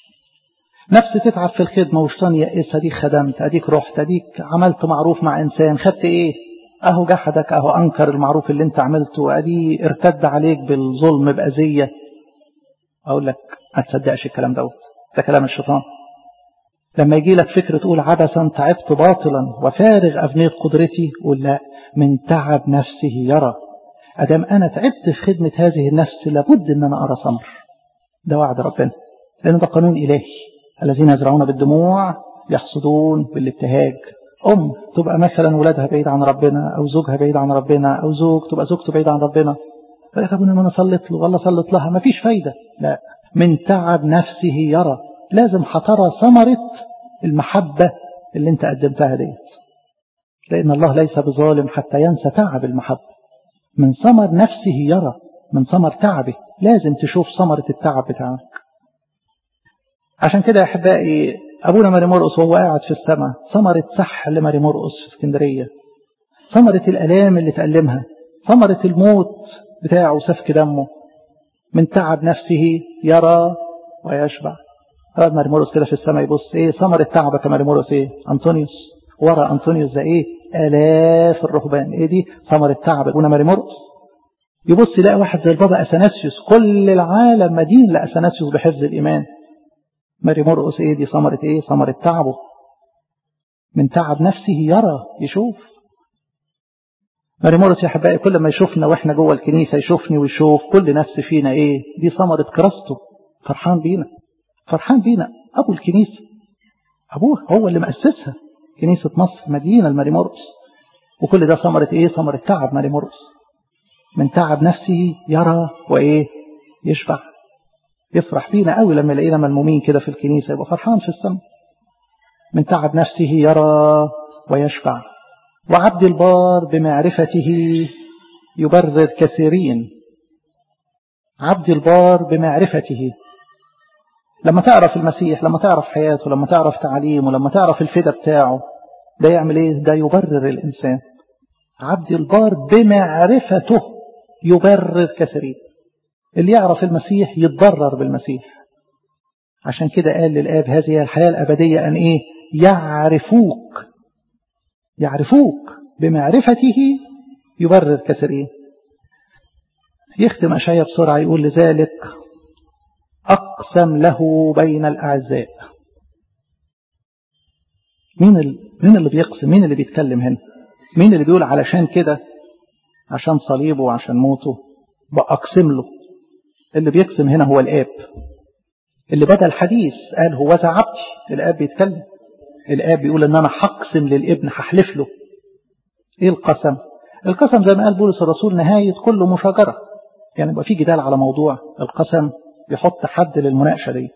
نفس تتعب في الخدمة وشطان يائس، أديك خدمت، أديك رحت، أديك عملت معروف مع إنسان، خدت إيه؟ أهو جحدك، أهو أنكر المعروف اللي أنت عملته، أدي ارتد عليك بالظلم بأذية. أقول لك ما تصدقش الكلام دوت، ده كلام الشيطان. لما يجي لك فكرة تقول عبثا تعبت باطلا وفارغ أبنية قدرتي، قول لا، من تعب نفسه يرى. أدام أنا تعبت في خدمة هذه النفس لابد أن أنا أرى ثمر. ده وعد ربنا، لأن ده قانون إلهي. الذين يزرعون بالدموع يحصدون بالابتهاج. أم تبقى مثلا ولادها بعيد عن ربنا، أو زوجها بعيد عن ربنا، أو زوج تبقى زوجته بعيد عن ربنا، فلك أبونا ما أنا صلت له والله صلت لها، ما فيش فايدة. لا، من تعب نفسه يرى. لازم هترى ثمرة المحبة اللي انت قدمتها ديت، لأن الله ليس بظالم حتى ينسى تعب المحبة. من ثمر نفسه يرى، من ثمر تعبه لازم تشوف ثمرة التعب بتاعك. عشان كده يا أحبائي أبونا ماري مرقس وهو قاعد في السماء ثمرة سحل ماري مرقس في اسكندرية، ثمرة الآلام اللي تألمها، ثمرة الموت بتاعه وسفك دمه. من تعب نفسه يرى ويشبع. قاعد ماري مرقس كده في السماء يبص ايه ثمرة تعبك يا ماري مرقس؟ ايه؟ أنطونيوس. ورا أنطونيوس ده ايه؟ آلاف الرهبان. ايه دي ثمرة تعب أبونا ماري مرقس؟ يبص يلاقي واحد زي البابا أثناسيوس، كل العالم مدين لأثناسيوس بحفظ الإيمان. ماري مرقس ايه دي؟ ثمرة ايه؟ ثمرة تعبه. من تعب نفسه يرى، يشوف. ماري مرقس يا حبائي كل ما يشوفنا واحنا جوه الكنيسة يشوفني ويشوف كل نفس فينا ايه؟ دي ثمرة كراسته. فرحان بينا، فرحان بينا. أبو الكنيسة، أبوه هو اللي مؤسسها، كنيسة مصر مدينة الماري مرقس. وكل ده ثمرة ايه؟ ثمرة تعب ماري مرقس. من تعب نفسه يرى وإيه؟ يشبع. يفرح بينا قوي لما يلاقينا ملمومين كده في الكنيسة، يبقى فرحان في السماء. من تعب نفسه يرى ويشبع. وعبد البار بمعرفته يبرر كثيرين. عبد البار بمعرفته، لما تعرف المسيح، لما تعرف حياته، لما تعرف تعليمه، لما تعرف الفدا بتاعه، ده يعمل ايه؟ ده يبرر الإنسان. عبد البار بمعرفته يبرر كثيرين. اللي يعرف المسيح يتضرر بالمسيح. عشان كده قال للآب هذه هي الحياة الأبدية أن إيه؟ يعرفوك، يعرفوك بمعرفته يبرر كثيرين. يختم أشعياء بسرعة يقول لذلك أقسم له بين الأعزاء. مين ال... مين اللي بيقسم؟ مين اللي بيتكلم هنا؟ مين اللي بيقول علشان كده، عشان صليبه وعشان موته بأقسم له؟ اللي بيقسم هنا هو الآب، اللي بدأ الحديث قال هو ذا عبدي. الآب بيتكلم، الآب بيقول ان انا هقسم للابن، هحلف له. ايه القسم؟ القسم زي ما قال بولس الرسول نهاية كل مشاجرة. يعني يبقى في جدال على موضوع القسم يحط حد للمناقشة دي.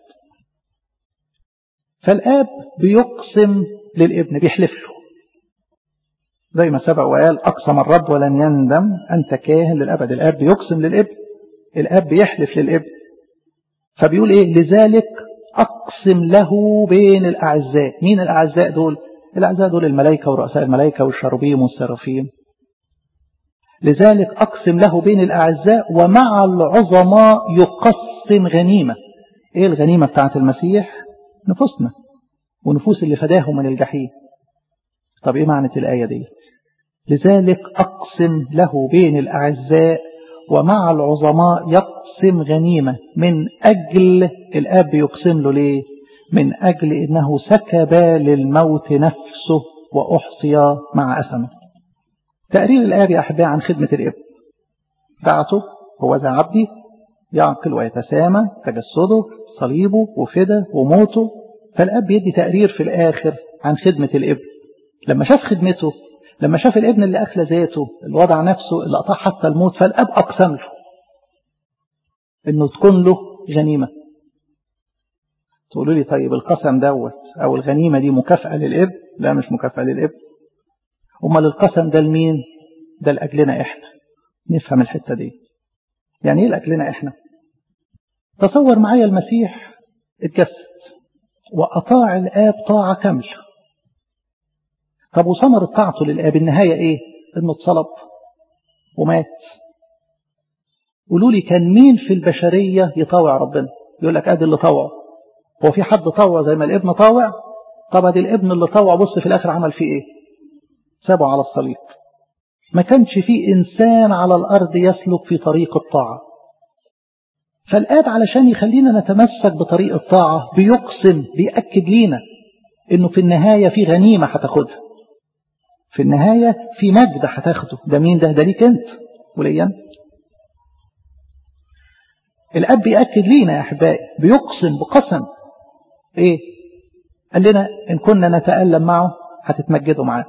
فالآب بيقسم للابن، بيحلف له زي ما سبق وقال أقسم الرب ولن يندم أنت كاهن للأبد. الآب بيقسم للابن، الآب بيحلف للابن. فبيقول إيه؟ لذلك أقسم له بين الأعزاء. مين الأعزاء دول؟ الأعزاء دول الملائكة ورؤساء الملائكة والشروبيم والسرافيم. لذلك أقسم له بين الأعزاء ومع العظماء يقسم غنيمة. إيه الغنيمة بتاعت المسيح؟ نفوسنا ونفوس اللي فداهم من الجحيم. طب إيه معنى الآية دي؟ لذلك أقسم له بين الأعزاء ومع العظماء يقسم غنيمة. من أجل الآب يقسم له ليه؟ من أجل إنه سكب للموت نفسه وأحصي مع أثمه. تقرير الآب يا أحبائي عن خدمة الابن، بعته هو ذا عبدي يعقل ويتسامى، تجسده صليبه وفده وموته. فالآب يدي تقرير في الآخر عن خدمة الابن. لما شاف خدمته، لما شاف الابن اللي أخلى ذاته، اللي وضع نفسه، اللي أطاع حتى الموت، فالآب أقسم له إنه تكون له غنيمة. تقولوا لي طيب القسم دوت أو الغنيمة دي مكافأة للابن؟ لا، مش مكافأة للابن. أمال القسم ده لمين؟ ده لأجلنا إحنا. نفهم الحتة دي. يعني إيه لأجلنا إحنا؟ تصور معايا المسيح اتجسد وأطاع الآب طاعة كاملة. طب وثمرة طاعته للآب النهاية إيه؟ إنه اتصلب ومات. قولوا لي كان مين في البشرية يطاوع ربنا؟ يقول لك أدي اللي طاوعه. هو في حد طاوع زي ما الابن طاوع؟ طب أدي الابن اللي طاوع، بص في الآخر عمل فيه إيه؟ سابه على الصليب. ما كانش فيه إنسان على الأرض يسلك في طريق الطاعة. فالآب علشان يخلينا نتمسك بطريق الطاعة بيقسم، بيأكد لينا إنه في النهاية في غنيمة هتاخدها، في النهاية في مجد هتاخده. ده مين ده؟ ده ليك أنت وليا. الآب بيأكد لينا يا أحبائي، بيقسم بقسم إيه؟ قال لنا إن كنا نتألم معه هتتمجدوا معاه.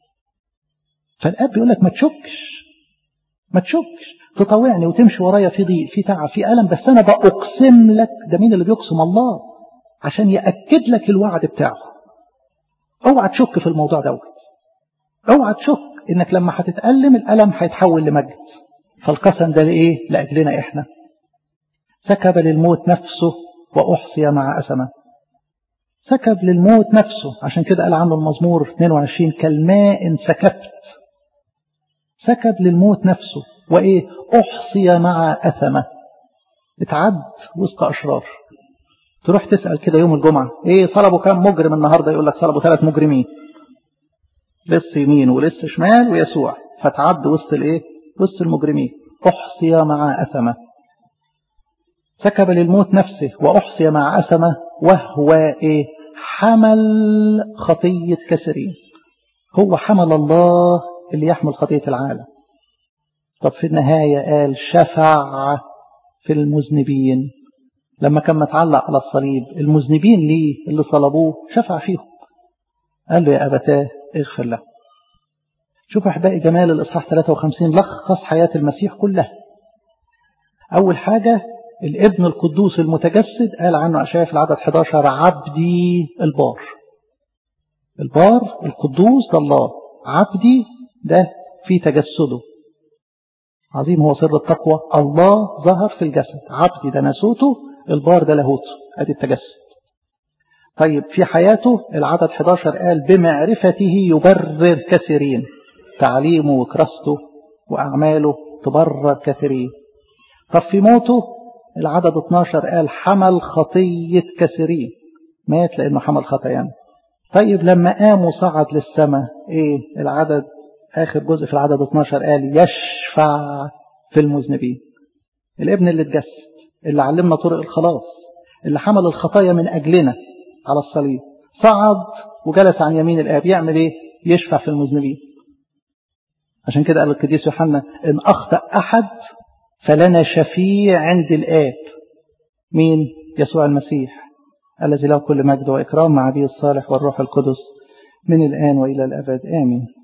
فالآب بيقول لك ما تشكش، ما تشكش، تطوعني وتمشي ورايا في ضيق، في تعب، في ألم، بس أنا بأقسم لك. ده مين اللي بيقسم؟ الله، عشان يأكد لك الوعد بتاعه. اوعى تشك في الموضوع دوت، اوعى تشك انك لما هتتألم الألم هيتحول لمجد. فالقسم ده لإيه؟ لأجلنا إحنا. سكب للموت نفسه وأحصي مع أثمه. سكب للموت نفسه، عشان كده قال عنه المزمور اثنين وعشرين كالماء سكبت. سكب للموت نفسه وإيه؟ أحصي مع أثمه. اتعد وسط أشرار. تروح تسأل كده يوم الجمعة إيه صلبوا كام مجرم النهاردة؟ يقول لك صلبوا ثلاث مجرمين، لص يمين ولص شمال ويسوع. فتعد وسط الإيه؟ وسط المجرمين. أحصي مع أثمه. سكب للموت نفسه وأحصي مع أثمه وهو إيه؟ حمل خطية كثيرين. هو حمل الله اللي يحمل خطية العالم. طب في النهاية قال شفع في المذنبين. لما كان متعلق على الصليب المذنبين ليه اللي صلبوه شفع فيهم. قال له يا أبتاه اغفر له. شوف أحبائي جمال الإصحاح ثلاثة وخمسين، لخص حياة المسيح كلها. أول حاجة الابن القدوس المتجسد، قال عنه أشعياء في العدد أحد عشر عبدي البار. البار القدوس ده الله، عبدي ده في تجسده. عظيم هو سر التقوى، الله ظهر في الجسد. عبدي ده ناسوته، البار ده لاهوته، ادي التجسد. طيب في حياته العدد أحد عشر قال بمعرفته يبرر كثيرين. تعليمه وكراسته وأعماله تبرر كثيرين. طب في موته العدد اثناشر قال حمل خطية كثيرين. مات لأنه حمل خطايانا. طيب لما قام وصعد للسماء ايه العدد آخر جزء في العدد اثناشر قال يشفع في المذنبين. الابن اللي اتجسد، اللي علمنا طرق الخلاص، اللي حمل الخطايا من أجلنا على الصليب، صعد وجلس عن يمين الآب، يعمل ايه؟ يشفع في المذنبين. عشان كده قال القديس يوحنا إن أخطأ أحد فلنا شفيع عند الآب. مين؟ يسوع المسيح الذي له كل مجد وإكرام مع أبيه الصالح والروح القدس من الآن وإلى الأبد آمين.